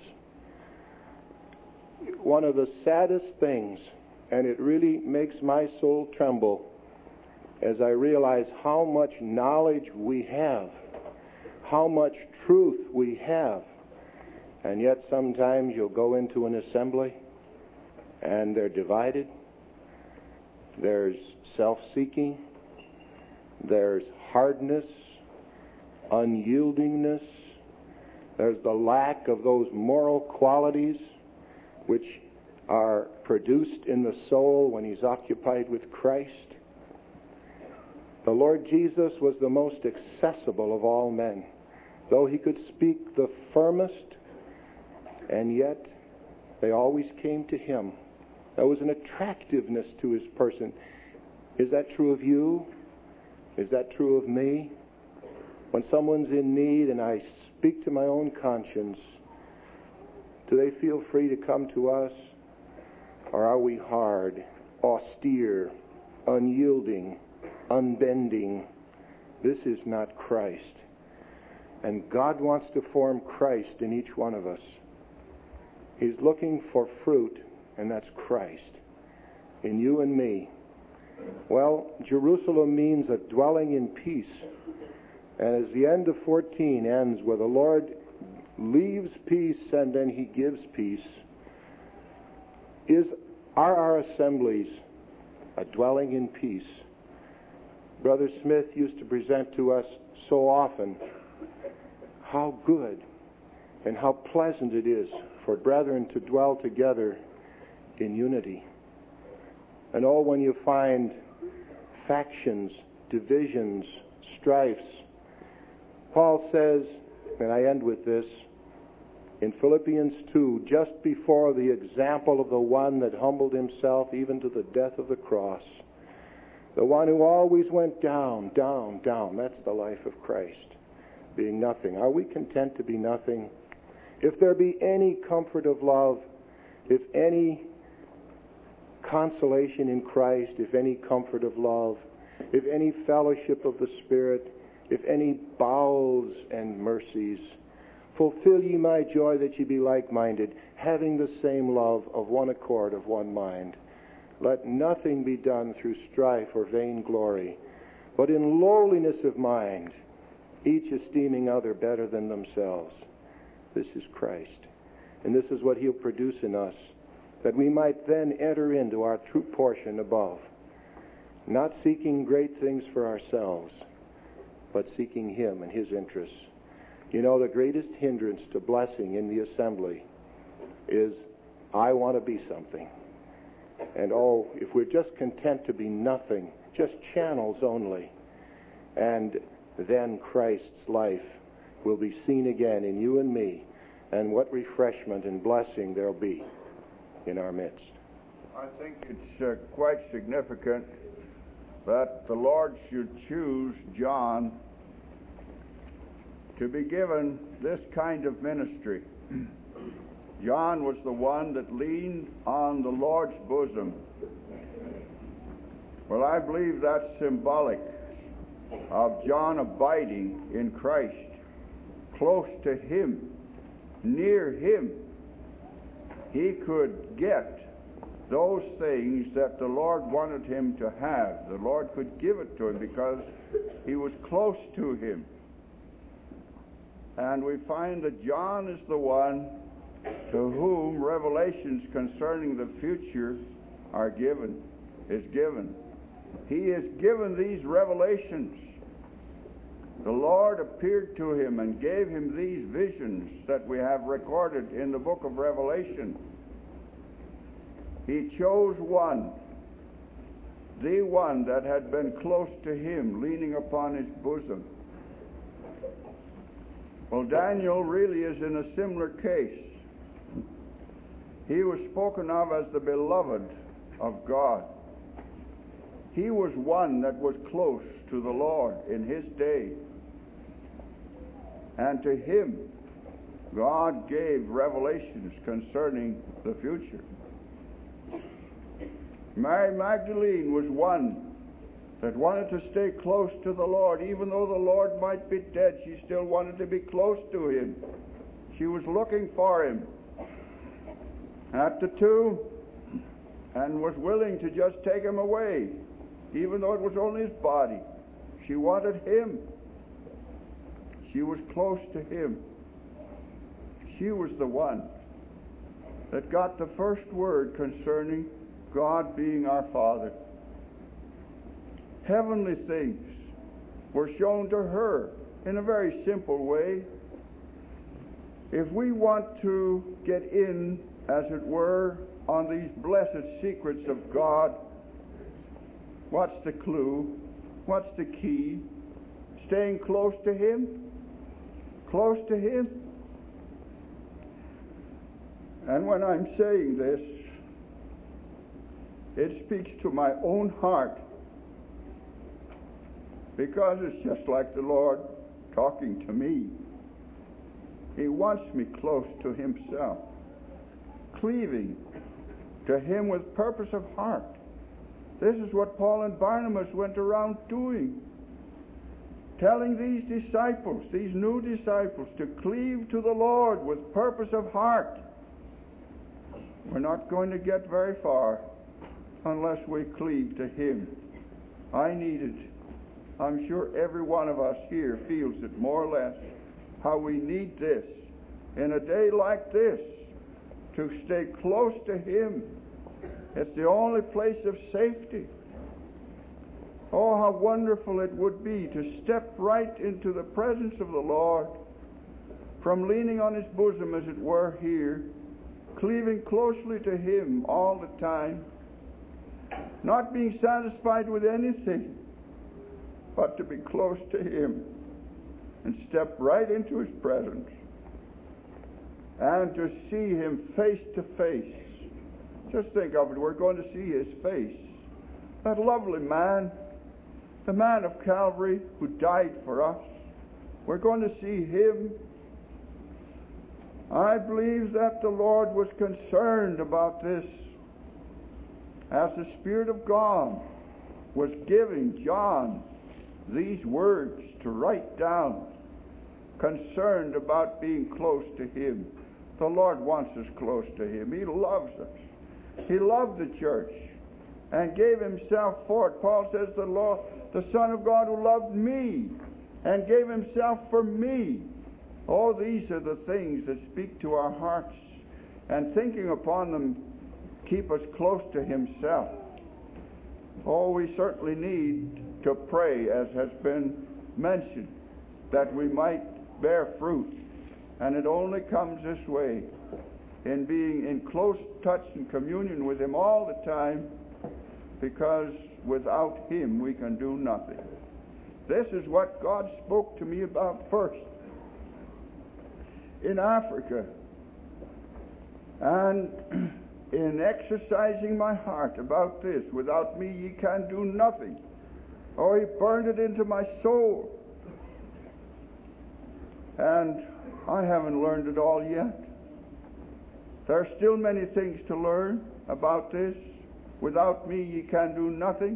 One of the saddest things, and it really makes my soul tremble as I realize how much knowledge we have, how much truth we have, and yet sometimes you'll go into an assembly and they're divided. There's self-seeking, there's hardness, unyieldingness, there's the lack of those moral qualities which are produced in the soul when he's occupied with Christ. The Lord Jesus was the most accessible of all men. Though he could speak the firmest, and yet they always came to him. There was an attractiveness to his person. Is that true of you? Is that true of me? When someone's in need and I speak to my own conscience, do they feel free to come to us? Or are we hard, austere, unyielding, unbending? This is not Christ. And God wants to form Christ in each one of us. He's looking for fruit, and that's Christ in you and me. Well, Jerusalem means a dwelling in peace. And as the end of 14 ends, where the Lord leaves peace and then he gives peace, are our assemblies a dwelling in peace? Brother Smith used to present to us so often how good and how pleasant it is for brethren to dwell together in unity. And oh, when you find factions, divisions, strifes, Paul says, and I end with this, in Philippians 2, just before the example of the one that humbled himself even to the death of the cross, the one who always went down, down, down. That's the life of Christ, being nothing. Are we content to be nothing? If there be any comfort of love, if any consolation in Christ, if any comfort of love, if any fellowship of the Spirit, if any bowels and mercies, fulfill ye my joy that ye be like-minded, having the same love, of one accord, of one mind. Let nothing be done through strife or vain glory, but in lowliness of mind, each esteeming other better than themselves. This is Christ. And this is what he'll produce in us, that we might then enter into our true portion above, not seeking great things for ourselves, but seeking him and his interests. You know, the greatest hindrance to blessing in the assembly is, I want to be something. And oh, if we're just content to be nothing, just channels only, and then Christ's life will be seen again in you and me, and what refreshment and blessing there'll be in our midst. I think it's quite significant that the Lord should choose John to be given this kind of ministry. John was the one that leaned on the Lord's bosom. Well, I believe that's symbolic of John abiding in Christ, close to him, near him. He could get those things that the Lord wanted him to have. The Lord could give it to him because he was close to him. And we find that John is the one to whom revelations concerning the future is given. He is given these revelations. The Lord appeared to him and gave him these visions that we have recorded in the book of Revelation. He chose one, the one that had been close to him, leaning upon his bosom. Well, Daniel really is in a similar case. He was spoken of as the beloved of God. He was one that was close to the Lord in his day. And to him, God gave revelations concerning the future. Mary Magdalene was one that wanted to stay close to the Lord. Even though the Lord might be dead, she still wanted to be close to Him. She was looking for Him at the tomb and was willing to just take Him away, even though it was only His body. She wanted Him. She was close to Him. She was the one that got the first word concerning God being our Father. Heavenly things were shown to her in a very simple way. If we want to get in, as it were, on these blessed secrets of God, what's the clue? What's the key? Staying close to Him? Close to Him? And when I'm saying this, it speaks to my own heart, because it's just like the Lord talking to me. He wants me close to Himself, cleaving to Him with purpose of heart. This is what Paul and Barnabas went around doing, telling these disciples, these new disciples, to cleave to the Lord with purpose of heart. We're not going to get very far unless we cleave to Him. I need it. I'm sure every one of us here feels it more or less, how we need this in a day like this, to stay close to Him. It's the only place of safety. Oh, how wonderful it would be to step right into the presence of the Lord, from leaning on His bosom, as it were, here, cleaving closely to Him all the time, not being satisfied with anything, but to be close to Him and step right into His presence and to see Him face to face. Just think of it, we're going to see His face. That lovely man, the man of Calvary who died for us, we're going to see Him. I believe that the Lord was concerned about this as the Spirit of God was giving John these words to write down, concerned about being close to Him. The Lord wants us close to Him. He loves us. He loved the church and gave Himself for it. Paul says, the Son of God who loved me and gave Himself for me. Oh, these are the things that speak to our hearts, and thinking upon them keep us close to Himself. Oh, we certainly need to pray, as has been mentioned, that we might bear fruit. And it only comes this way, in being in close touch and communion with Him all the time, because without Him we can do nothing. This is what God spoke to me about first in Africa, and in exercising my heart about this. Without me ye can do nothing. Oh, He burned it into my soul. And I haven't learned it all yet. There are still many things to learn about this. Without me ye can do nothing.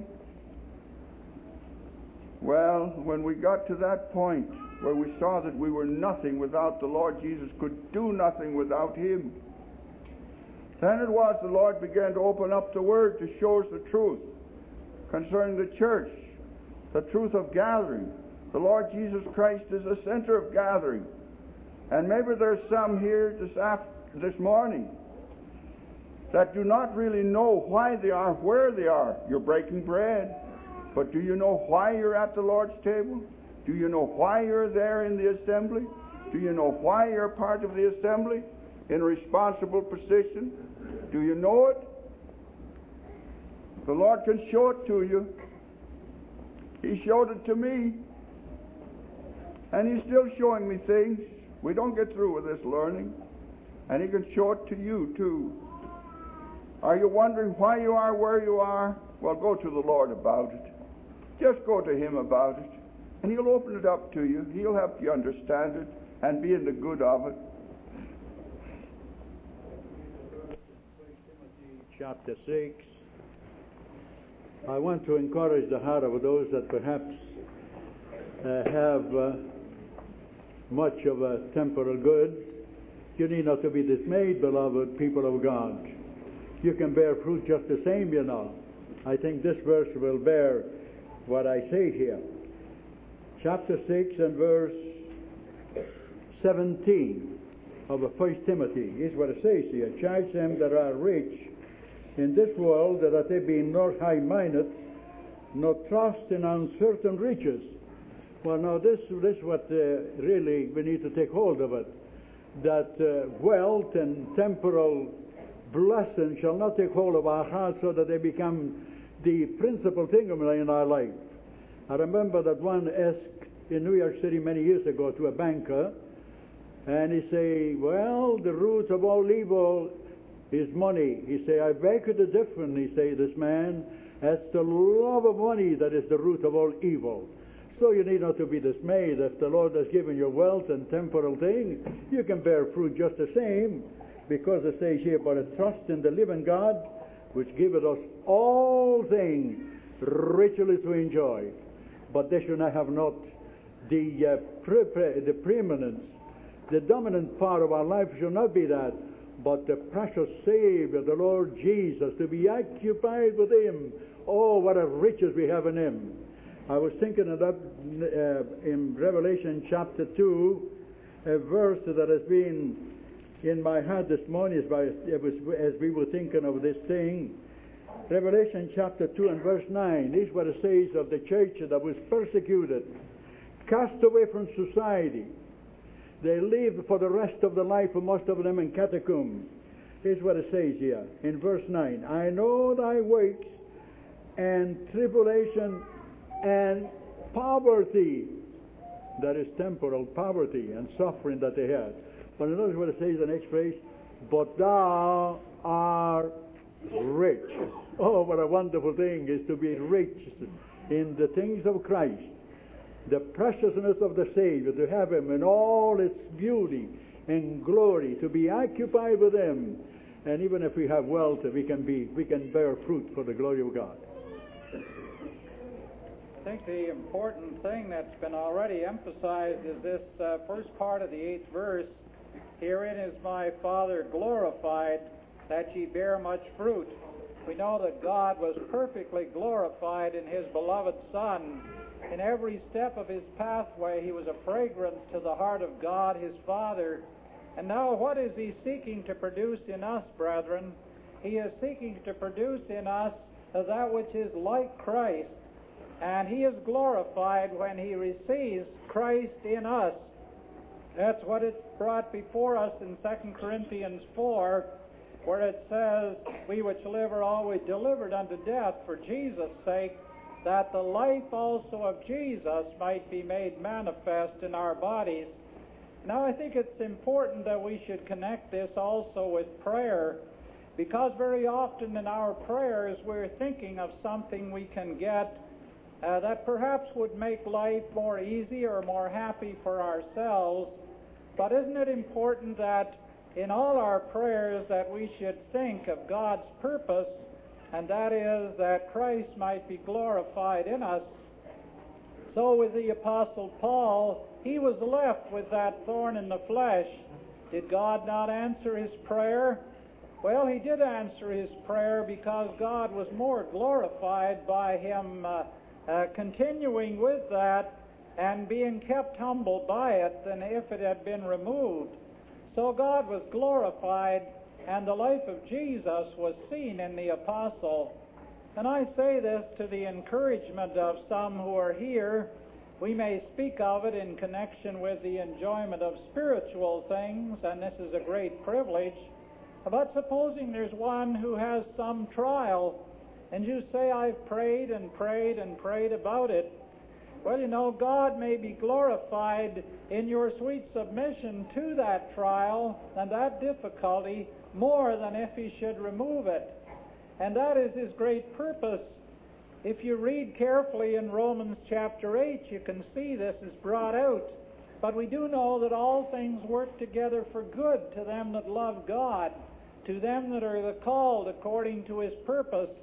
Well, when we got to that point where we saw that we were nothing without the Lord Jesus, could do nothing without Him, then it was the Lord began to open up the Word to show us the truth concerning the church, the truth of gathering. The Lord Jesus Christ is the center of gathering. And maybe there's some here this morning that do not really know why they are where they are. You're breaking bread, but do you know why you're at the Lord's table? Do you know why you're there in the assembly? Do you know why you're part of the assembly in a responsible position? Do you know it? The Lord can show it to you. He showed it to me. And He's still showing me things. We don't get through with this learning. And He can show it to you too. Are you wondering why you are where you are? Well, go to the Lord about it. Just go to Him about it. And He'll open it up to you. He'll help you understand it and be in the good of it. Chapter 6. I want to encourage the heart of those that perhaps have much of a temporal goods. You need not to be dismayed, beloved people of God. You can bear fruit just the same, you know. I think this verse will bear what I say here. Chapter 6 and verse 17 of 1 Timothy is what it says here. Charge them that are rich in this world that they be not high-minded, nor trust in uncertain riches. Well, now this is what really we need to take hold of it. That wealth and temporal blessing shall not take hold of our hearts so that they become the principal thing in our life. I remember that one asked in New York City many years ago to a banker, and he say, well, the root of all evil is money. He say, I beg you to differ. He say, this man, that's the love of money that is the root of all evil. So you need not to be dismayed. If the Lord has given you wealth and temporal things, you can bear fruit just the same, because it says here, but a trust in the living God, which giveth us all things richly to enjoy. But they should not have not the preeminence. The dominant part of our life should not be that, but the precious Savior, the Lord Jesus, to be occupied with Him. Oh, what a riches we have in Him. I was thinking of that in Revelation chapter 2, a verse that has been in my heart this morning as we were thinking of this thing. Revelation chapter 2 and verse 9 is what it says of the church that was persecuted, cast away from society. They lived for the rest of their life, for most of them, in catacombs. Here's what it says here in verse 9. I know thy works and tribulation and poverty. That is temporal poverty and suffering that they had. But notice what it says in the next phrase. But thou art rich. Oh, what a wonderful thing is to be rich in the things of Christ. The preciousness of the Savior, to have Him in all its beauty and glory, to be occupied with Him. And even if we have wealth, we can bear fruit for the glory of God. I think the important thing that's been already emphasized is this first part of the 8th verse. Herein is my Father glorified, that ye bear much fruit. We know that God was perfectly glorified in His beloved Son. In every step of His pathway, He was a fragrance to the heart of God, His Father. And now what is He seeking to produce in us, brethren? He is seeking to produce in us that which is like Christ. And He is glorified when He receives Christ in us. That's what it's brought before us in 2 Corinthians 4, where it says, we which live are always delivered unto death for Jesus' sake, that the life also of Jesus might be made manifest in our bodies. Now, I think it's important that we should connect this also with prayer, because very often in our prayers we're thinking of something we can get that perhaps would make life more easy or more happy for ourselves. But isn't it important that in all our prayers that we should think of God's purpose, and that is that Christ might be glorified in us? So with the Apostle Paul, he was left with that thorn in the flesh. Did God not answer his prayer? Well, He did answer his prayer, because God was more glorified by him continuing with that and being kept humble by it than if it had been removed. So God was glorified, and the life of Jesus was seen in the apostle. And I say this to the encouragement of some who are here. We may speak of it in connection with the enjoyment of spiritual things, and this is a great privilege. But supposing there's one who has some trial, and you say, I've prayed and prayed and prayed about it. Well, you know, God may be glorified in your sweet submission to that trial and that difficulty more than if He should remove it. And that is His great purpose. If you read carefully in Romans chapter 8, you can see this is brought out. But we do know that all things work together for good to them that love God, to them that are the called according to His purpose.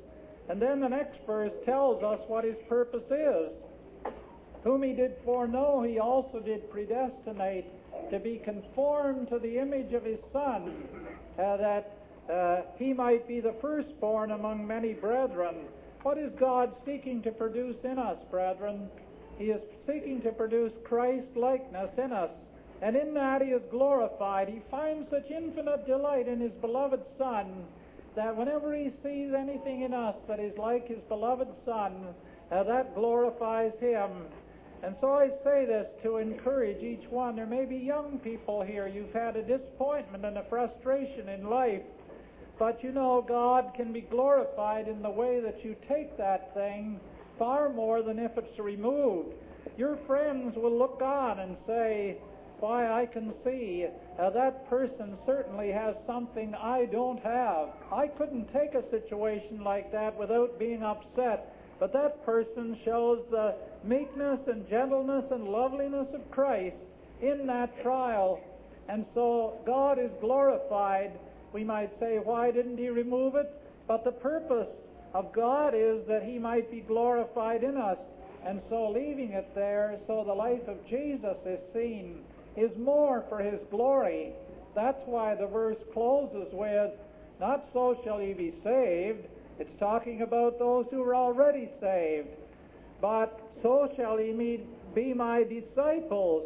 And then the next verse tells us what his purpose is. Whom he did foreknow, he also did predestinate to be conformed to the image of his Son, that he might be the firstborn among many brethren. What is God seeking to produce in us, brethren? He is seeking to produce Christ-likeness in us. And in that he is glorified. He finds such infinite delight in his beloved Son that whenever he sees anything in us that is like his beloved Son, that glorifies him. And so I say this to encourage each one. There may be young people here. You've had a disappointment and a frustration in life. But you know, God can be glorified in the way that you take that thing far more than if it's removed. Your friends will look on and say, why, I can see that person certainly has something I don't have. I couldn't take a situation like that without being upset. But that person shows the meekness and gentleness and loveliness of Christ in that trial. And so God is glorified. We might say, why didn't he remove it? But the purpose of God is that he might be glorified in us. And so leaving it there so the life of Jesus is seen is more for his glory. That's why the verse closes with, not so shall ye be saved. It's talking about those who are already saved. But so shall ye be my disciples.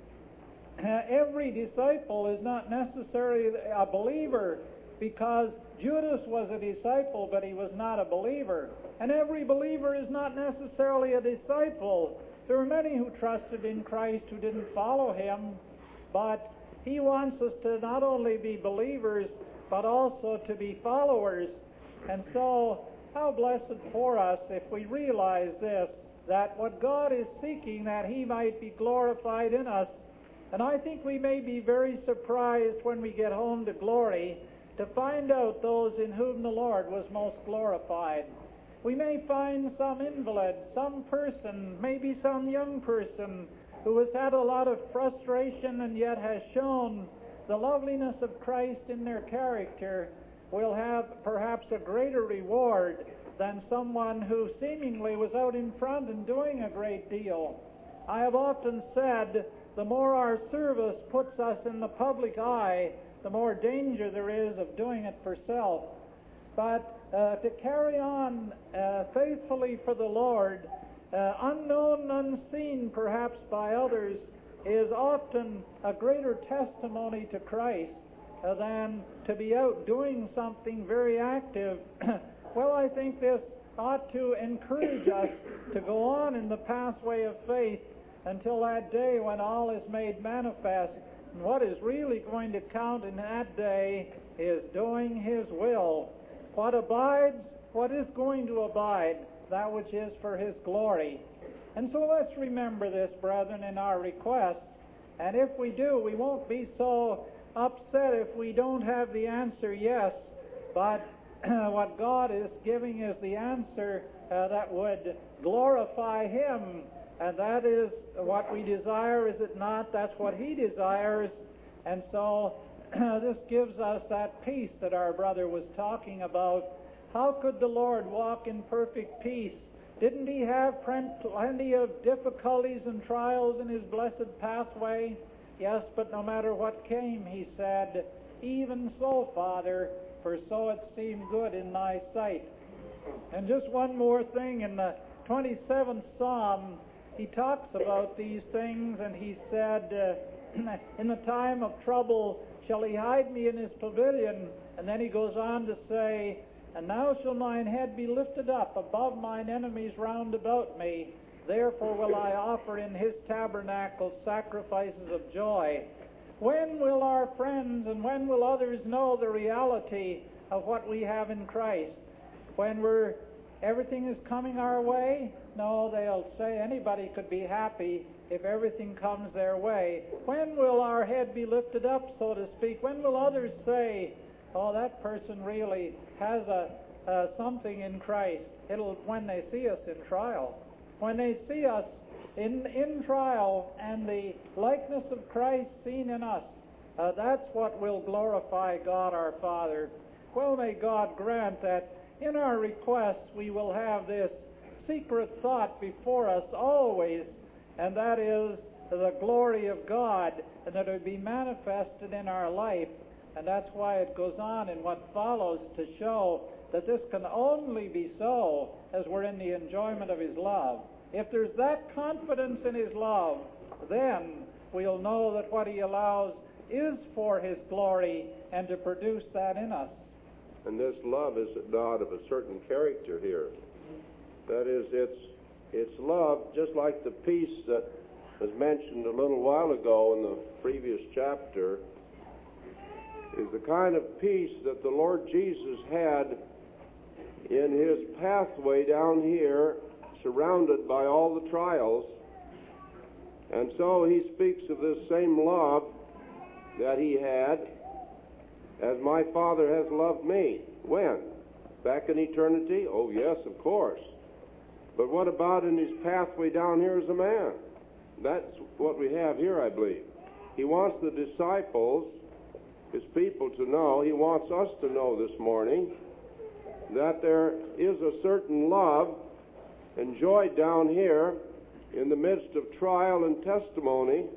Every disciple is not necessarily a believer, because Judas was a disciple, but he was not a believer. And every believer is not necessarily a disciple. There were many who trusted in Christ who didn't follow him, but he wants us to not only be believers, but also to be followers. And so, how blessed for us if we realize this, that what God is seeking, that he might be glorified in us. And I think we may be very surprised when we get home to glory to find out those in whom the Lord was most glorified. We may find some invalid, some person, maybe some young person who has had a lot of frustration and yet has shown the loveliness of Christ in their character, will have perhaps a greater reward than someone who seemingly was out in front and doing a great deal. I have often said, the more our service puts us in the public eye, the more danger there is of doing it for self. But to carry on faithfully for the Lord, unknown, unseen perhaps by others, is often a greater testimony to Christ than to be out doing something very active. Well, I think this ought to encourage us to go on in the pathway of faith until that day when all is made manifest. And what is really going to count in that day is doing his will. What abides, what is going to abide, that which is for his glory. And so let's remember this, brethren, in our requests. And if we do, we won't be so upset if we don't have the answer yes, but what God is giving is the answer that would glorify him. And that is what we desire, is it not? That's what he desires. And so this gives us that peace that our brother was talking about. How could the Lord walk in perfect peace? Didn't he have plenty of difficulties and trials in his blessed pathway? Yes, but no matter what came, he said, even so, Father, for so it seemed good in thy sight. And just one more thing, in the 27th Psalm, he talks about these things, and he said, in the time of trouble shall he hide me in his pavilion. And then he goes on to say, and now shall mine head be lifted up above mine enemies round about me. Therefore will I offer in his tabernacle sacrifices of joy. When will our friends and when will others know the reality of what we have in Christ? When everything is coming our way? No, they'll say anybody could be happy if everything comes their way. When will our head be lifted up, so to speak? When will others say, oh, that person really has something in Christ? It'll when they see us in trial. When they see us in trial and the likeness of Christ seen in us, that's what will glorify God our Father. Well, may God grant that in our requests we will have this secret thought before us always, and that is the glory of God, and that it would be manifested in our life. And that's why it goes on in what follows to show that this can only be so as we're in the enjoyment of His love. If there's that confidence in His love, then we'll know that what He allows is for His glory and to produce that in us. And this love is not of a certain character here. That is, it's love, just like the peace that was mentioned a little while ago in the previous chapter, is the kind of peace that the Lord Jesus had in His pathway down here, surrounded by all the trials. And so He speaks of this same love that He had, as my Father has loved me. When? Back in eternity? Oh, yes, of course. But what about in His pathway down here as a man? That's what we have here, I believe. He wants the disciples, His people, to know, He wants us to know this morning, that there is a certain love enjoyed down here in the midst of trial and testimony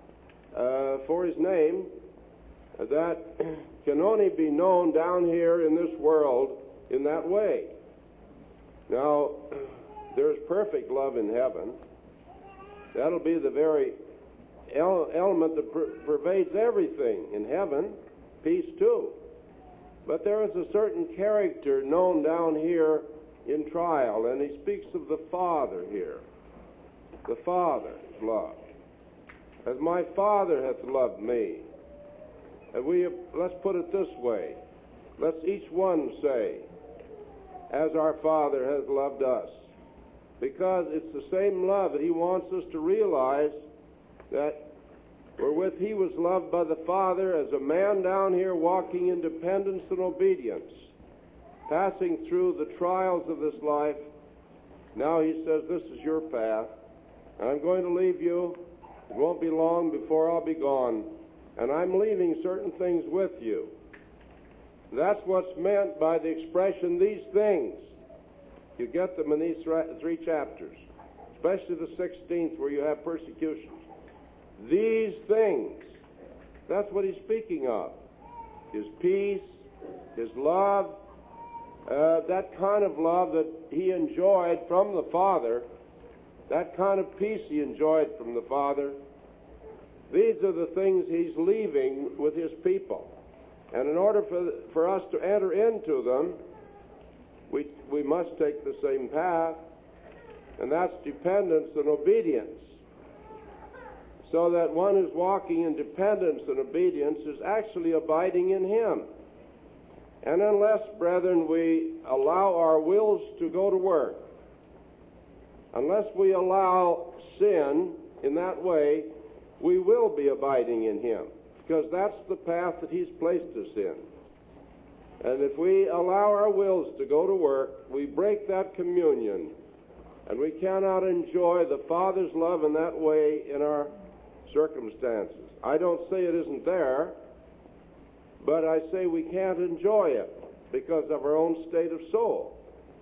for His name that can only be known down here in this world in that way. Now, there's perfect love in heaven. That'll be the very element that pervades everything in heaven, peace too. But there is a certain character known down here in trial, and He speaks of the Father here. The Father's love. As my Father hath loved me. And let's put it this way. Let's each one say, as our Father has loved us. Because it's the same love that He wants us to realize, that wherewith He was loved by the Father as a man down here walking in dependence and obedience, passing through the trials of this life. Now He says, this is your path, and I'm going to leave you. It won't be long before I'll be gone, and I'm leaving certain things with you. That's what's meant by the expression, these things. You get them in these three chapters, especially the 16th where you have persecutions. These things, that's what He's speaking of. His peace, His love, that kind of love that He enjoyed from the Father, that kind of peace He enjoyed from the Father. These are the things He's leaving with His people. And in order for us to enter into them, we must take the same path, and that's dependence and obedience. So that one who's walking in dependence and obedience is actually abiding in Him. And unless, brethren, we allow our wills to go to work, unless we allow sin in that way, we will be abiding in Him, because that's the path that He's placed us in. And if we allow our wills to go to work, we break that communion, and we cannot enjoy the Father's love in that way in our circumstances. I don't say it isn't there, but I say we can't enjoy it because of our own state of soul.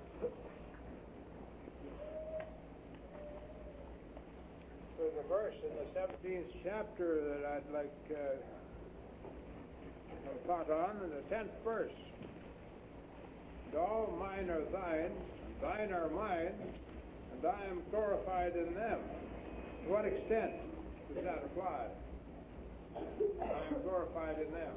There's a verse in the 17th chapter that I'd like to thought on, in the 10th verse. And all mine are thine, and thine are mine, and I am glorified in them. To what extent does that apply? I am glorified in them.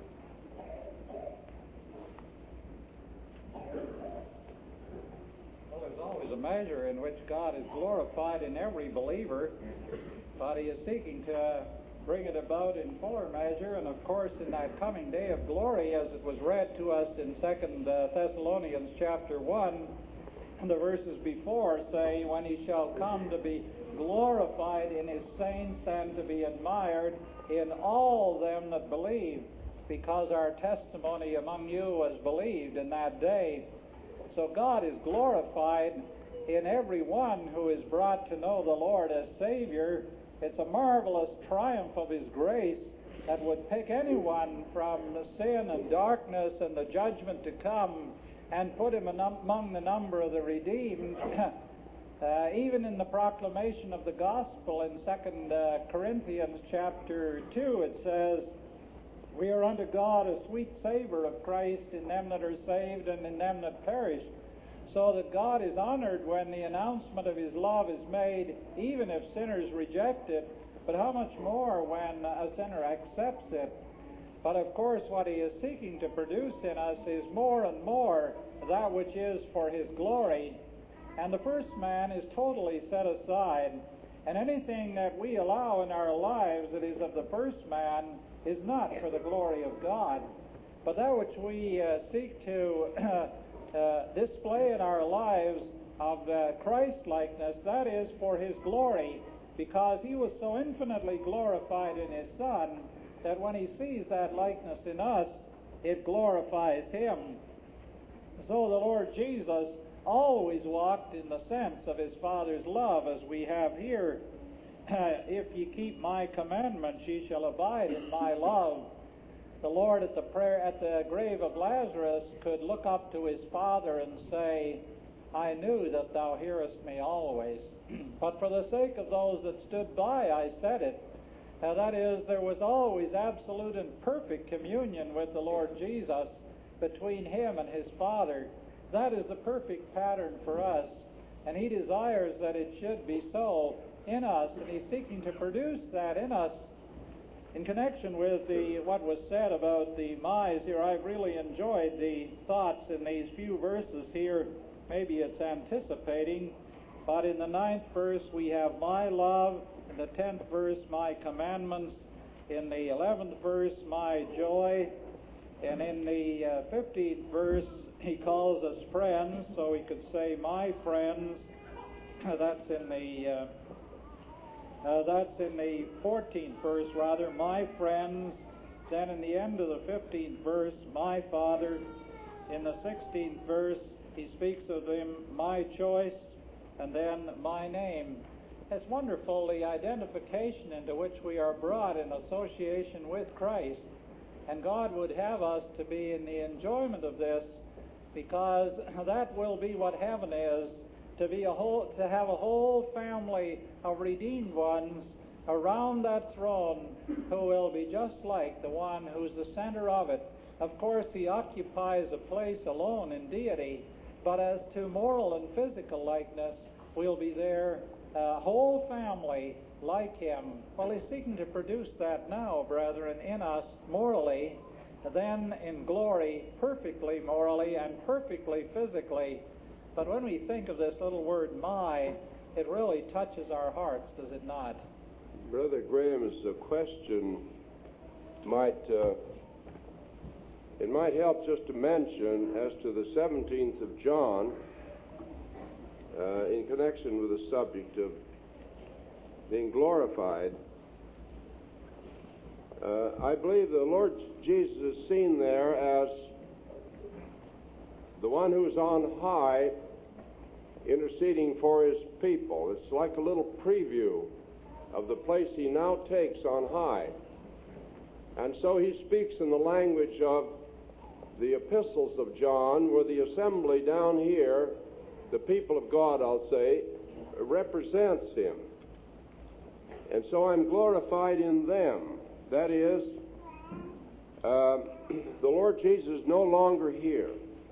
Well, there's always a measure in which God is glorified in every believer, but He is seeking to bring it about in fuller measure, and of course in that coming day of glory, as it was read to us in 2 Thessalonians chapter 1, the verses before say, when He shall come to be glorified in His saints and to be admired in all them that believe, because our testimony among you was believed in that day. So God is glorified in every one who is brought to know the Lord as Savior. It's a marvelous triumph of His grace that would pick anyone from the sin and darkness and the judgment to come and put him among the number of the redeemed. Even in the proclamation of the gospel in 2 Corinthians chapter 2, it says, "We are unto God a sweet savor of Christ in them that are saved and in them that perish." So that God is honored when the announcement of His love is made, even if sinners reject it, but how much more when a sinner accepts it. But of course, what He is seeking to produce in us is more and more that which is for His glory. And the first man is totally set aside, and anything that we allow in our lives that is of the first man is not for the glory of God. But that which we seek to display in our lives of Christ-likeness, that is for His glory, because He was so infinitely glorified in His Son that when He sees that likeness in us, it glorifies Him. So the Lord Jesus always walked in the sense of His Father's love, as we have here. If ye keep my commandments, ye shall abide in my love. The Lord at the grave of Lazarus could look up to His Father and say, "I knew that thou hearest me always." But for the sake of those that stood by, I said it. That is, there was always absolute and perfect communion with the Lord Jesus between Him and His Father. That is the perfect pattern for us, and He desires that it should be so in us, and He's seeking to produce that in us. In connection with what was said about the my's here, I've really enjoyed the thoughts in these few verses here. Maybe it's anticipating, but in the 9th verse we have my love, in the 10th verse my commandments, in the 11th verse my joy, and in the 15th verse He calls us friends, so we could say my friends. That's in the 14th verse, rather, my friends. Then in the end of the 15th verse, my Father. In the 16th verse, He speaks of them, my choice, and then my name. It's wonderful, the identification into which we are brought in association with Christ. And God would have us to be in the enjoyment of this, because that will be what heaven is, to have a whole family of redeemed ones around that throne who will be just like the one who's the center of it. Of course, He occupies a place alone in deity, but as to moral and physical likeness, we'll be there, a whole family like Him. Well, He's seeking to produce that now, brethren, in us morally, then in glory, perfectly morally and perfectly physically. But when we think of this little word my, it really touches our hearts, does it not? Brother Graham's question might help just to mention as to the 17th of John in connection with the subject of being glorified. I believe the Lord Jesus is seen there as the one who's on high interceding for His people. It's like a little preview of the place He now takes on high. And so He speaks in the language of the epistles of John, where the assembly down here, the people of God, I'll say, represents Him. And so I'm glorified in them. That is, the Lord Jesus is no longer here.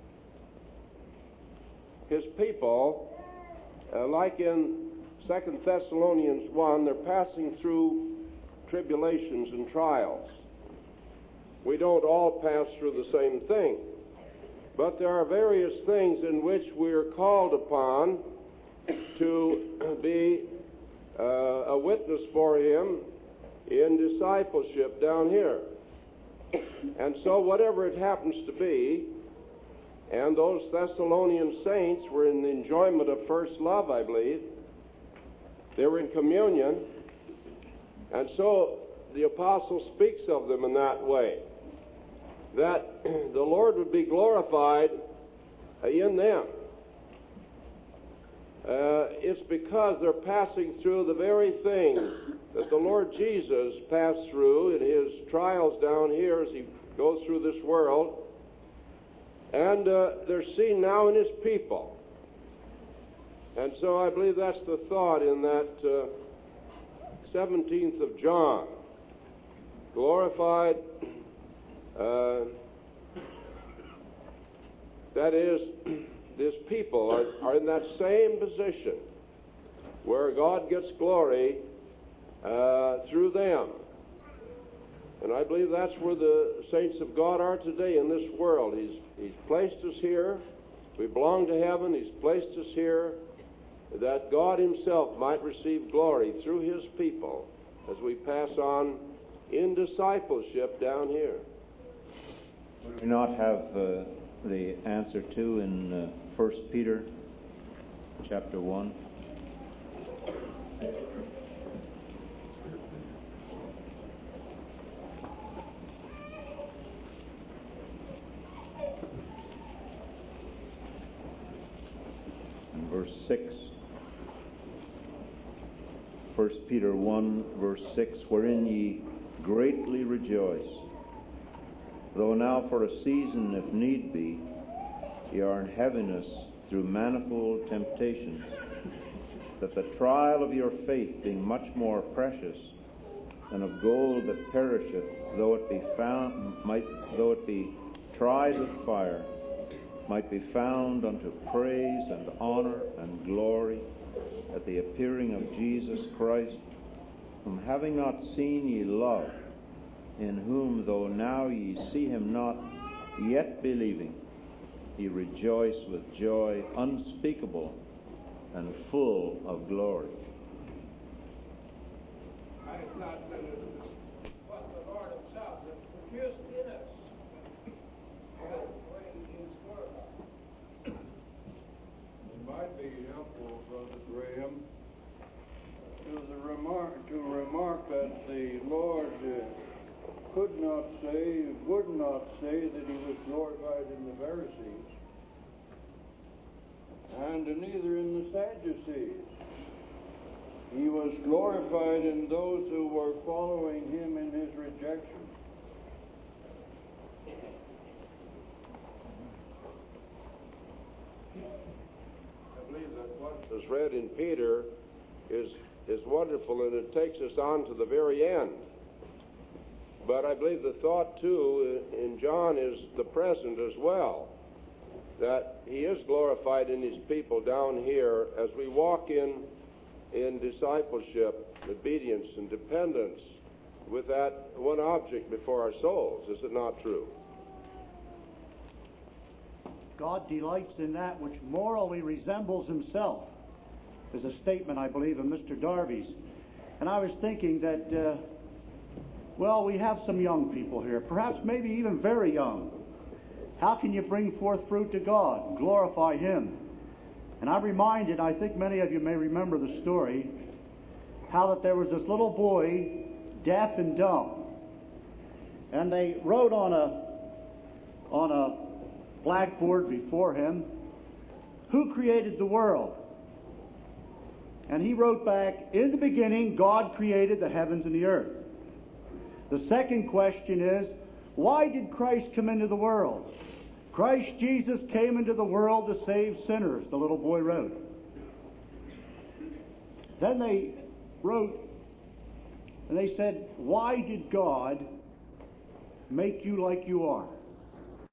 His people, like in 2 Thessalonians 1, they're passing through tribulations and trials. We don't all pass through the same thing, but there are various things in which we are called upon to be a witness for Him in discipleship down here. And so whatever it happens to be, and those Thessalonian saints were in the enjoyment of first love, I believe. They were in communion. And so the apostle speaks of them in that way, that the Lord would be glorified in them. It's because they're passing through the very thing that the Lord Jesus passed through in His trials down here as He goes through this world. And they're seen now in His people. And so I believe that's the thought in that 17th of John. Glorified, that is, His people are in that same position where God gets glory through them. And I believe that's where the saints of God are today in this world. He's placed us here. We belong to heaven. He's placed us here that God Himself might receive glory through His people as we pass on in discipleship down here. Do we not have the answer to in 1 Peter chapter 1? And verse 6. 1 Peter 1, verse 6, wherein ye greatly rejoice, though now for a season, if need be, ye are in heaviness through manifold temptations, that the trial of your faith, being much more precious than of gold that perisheth, though it be tried with fire, might be found unto praise and honor and glory at the appearing of Jesus Christ, whom having not seen ye love, in whom though now ye see Him not, yet believing, ye rejoice with joy unspeakable and full of glory. I thought that it was the Lord Himself that produced in us that way He is glorified. It might be helpful, Brother Graham, to remark that the Lord could not say, would not say that He was glorified in the Pharisees, and neither in the Sadducees. He was glorified in those who were following Him in His rejection. I believe that what is read in Peter is wonderful, and it takes us on to the very end. But I believe the thought, too, in John is the present as well, that He is glorified in His people down here as we walk in discipleship, obedience, and dependence with that one object before our souls. Is it not true? God delights in that which morally resembles Himself, is a statement, I believe, of Mr. Darby's. And I was thinking that, well, we have some young people here, perhaps maybe even very young. How can you bring forth fruit to God and glorify Him? And I'm reminded, I think many of you may remember the story, how that there was this little boy, deaf and dumb. And they wrote on a blackboard before him, who created the world? And he wrote back, in the beginning, God created the heavens and the earth. The second question is, why did Christ come into the world? Christ Jesus came into the world to save sinners, the little boy wrote. Then they wrote, and they said, why did God make you like you are?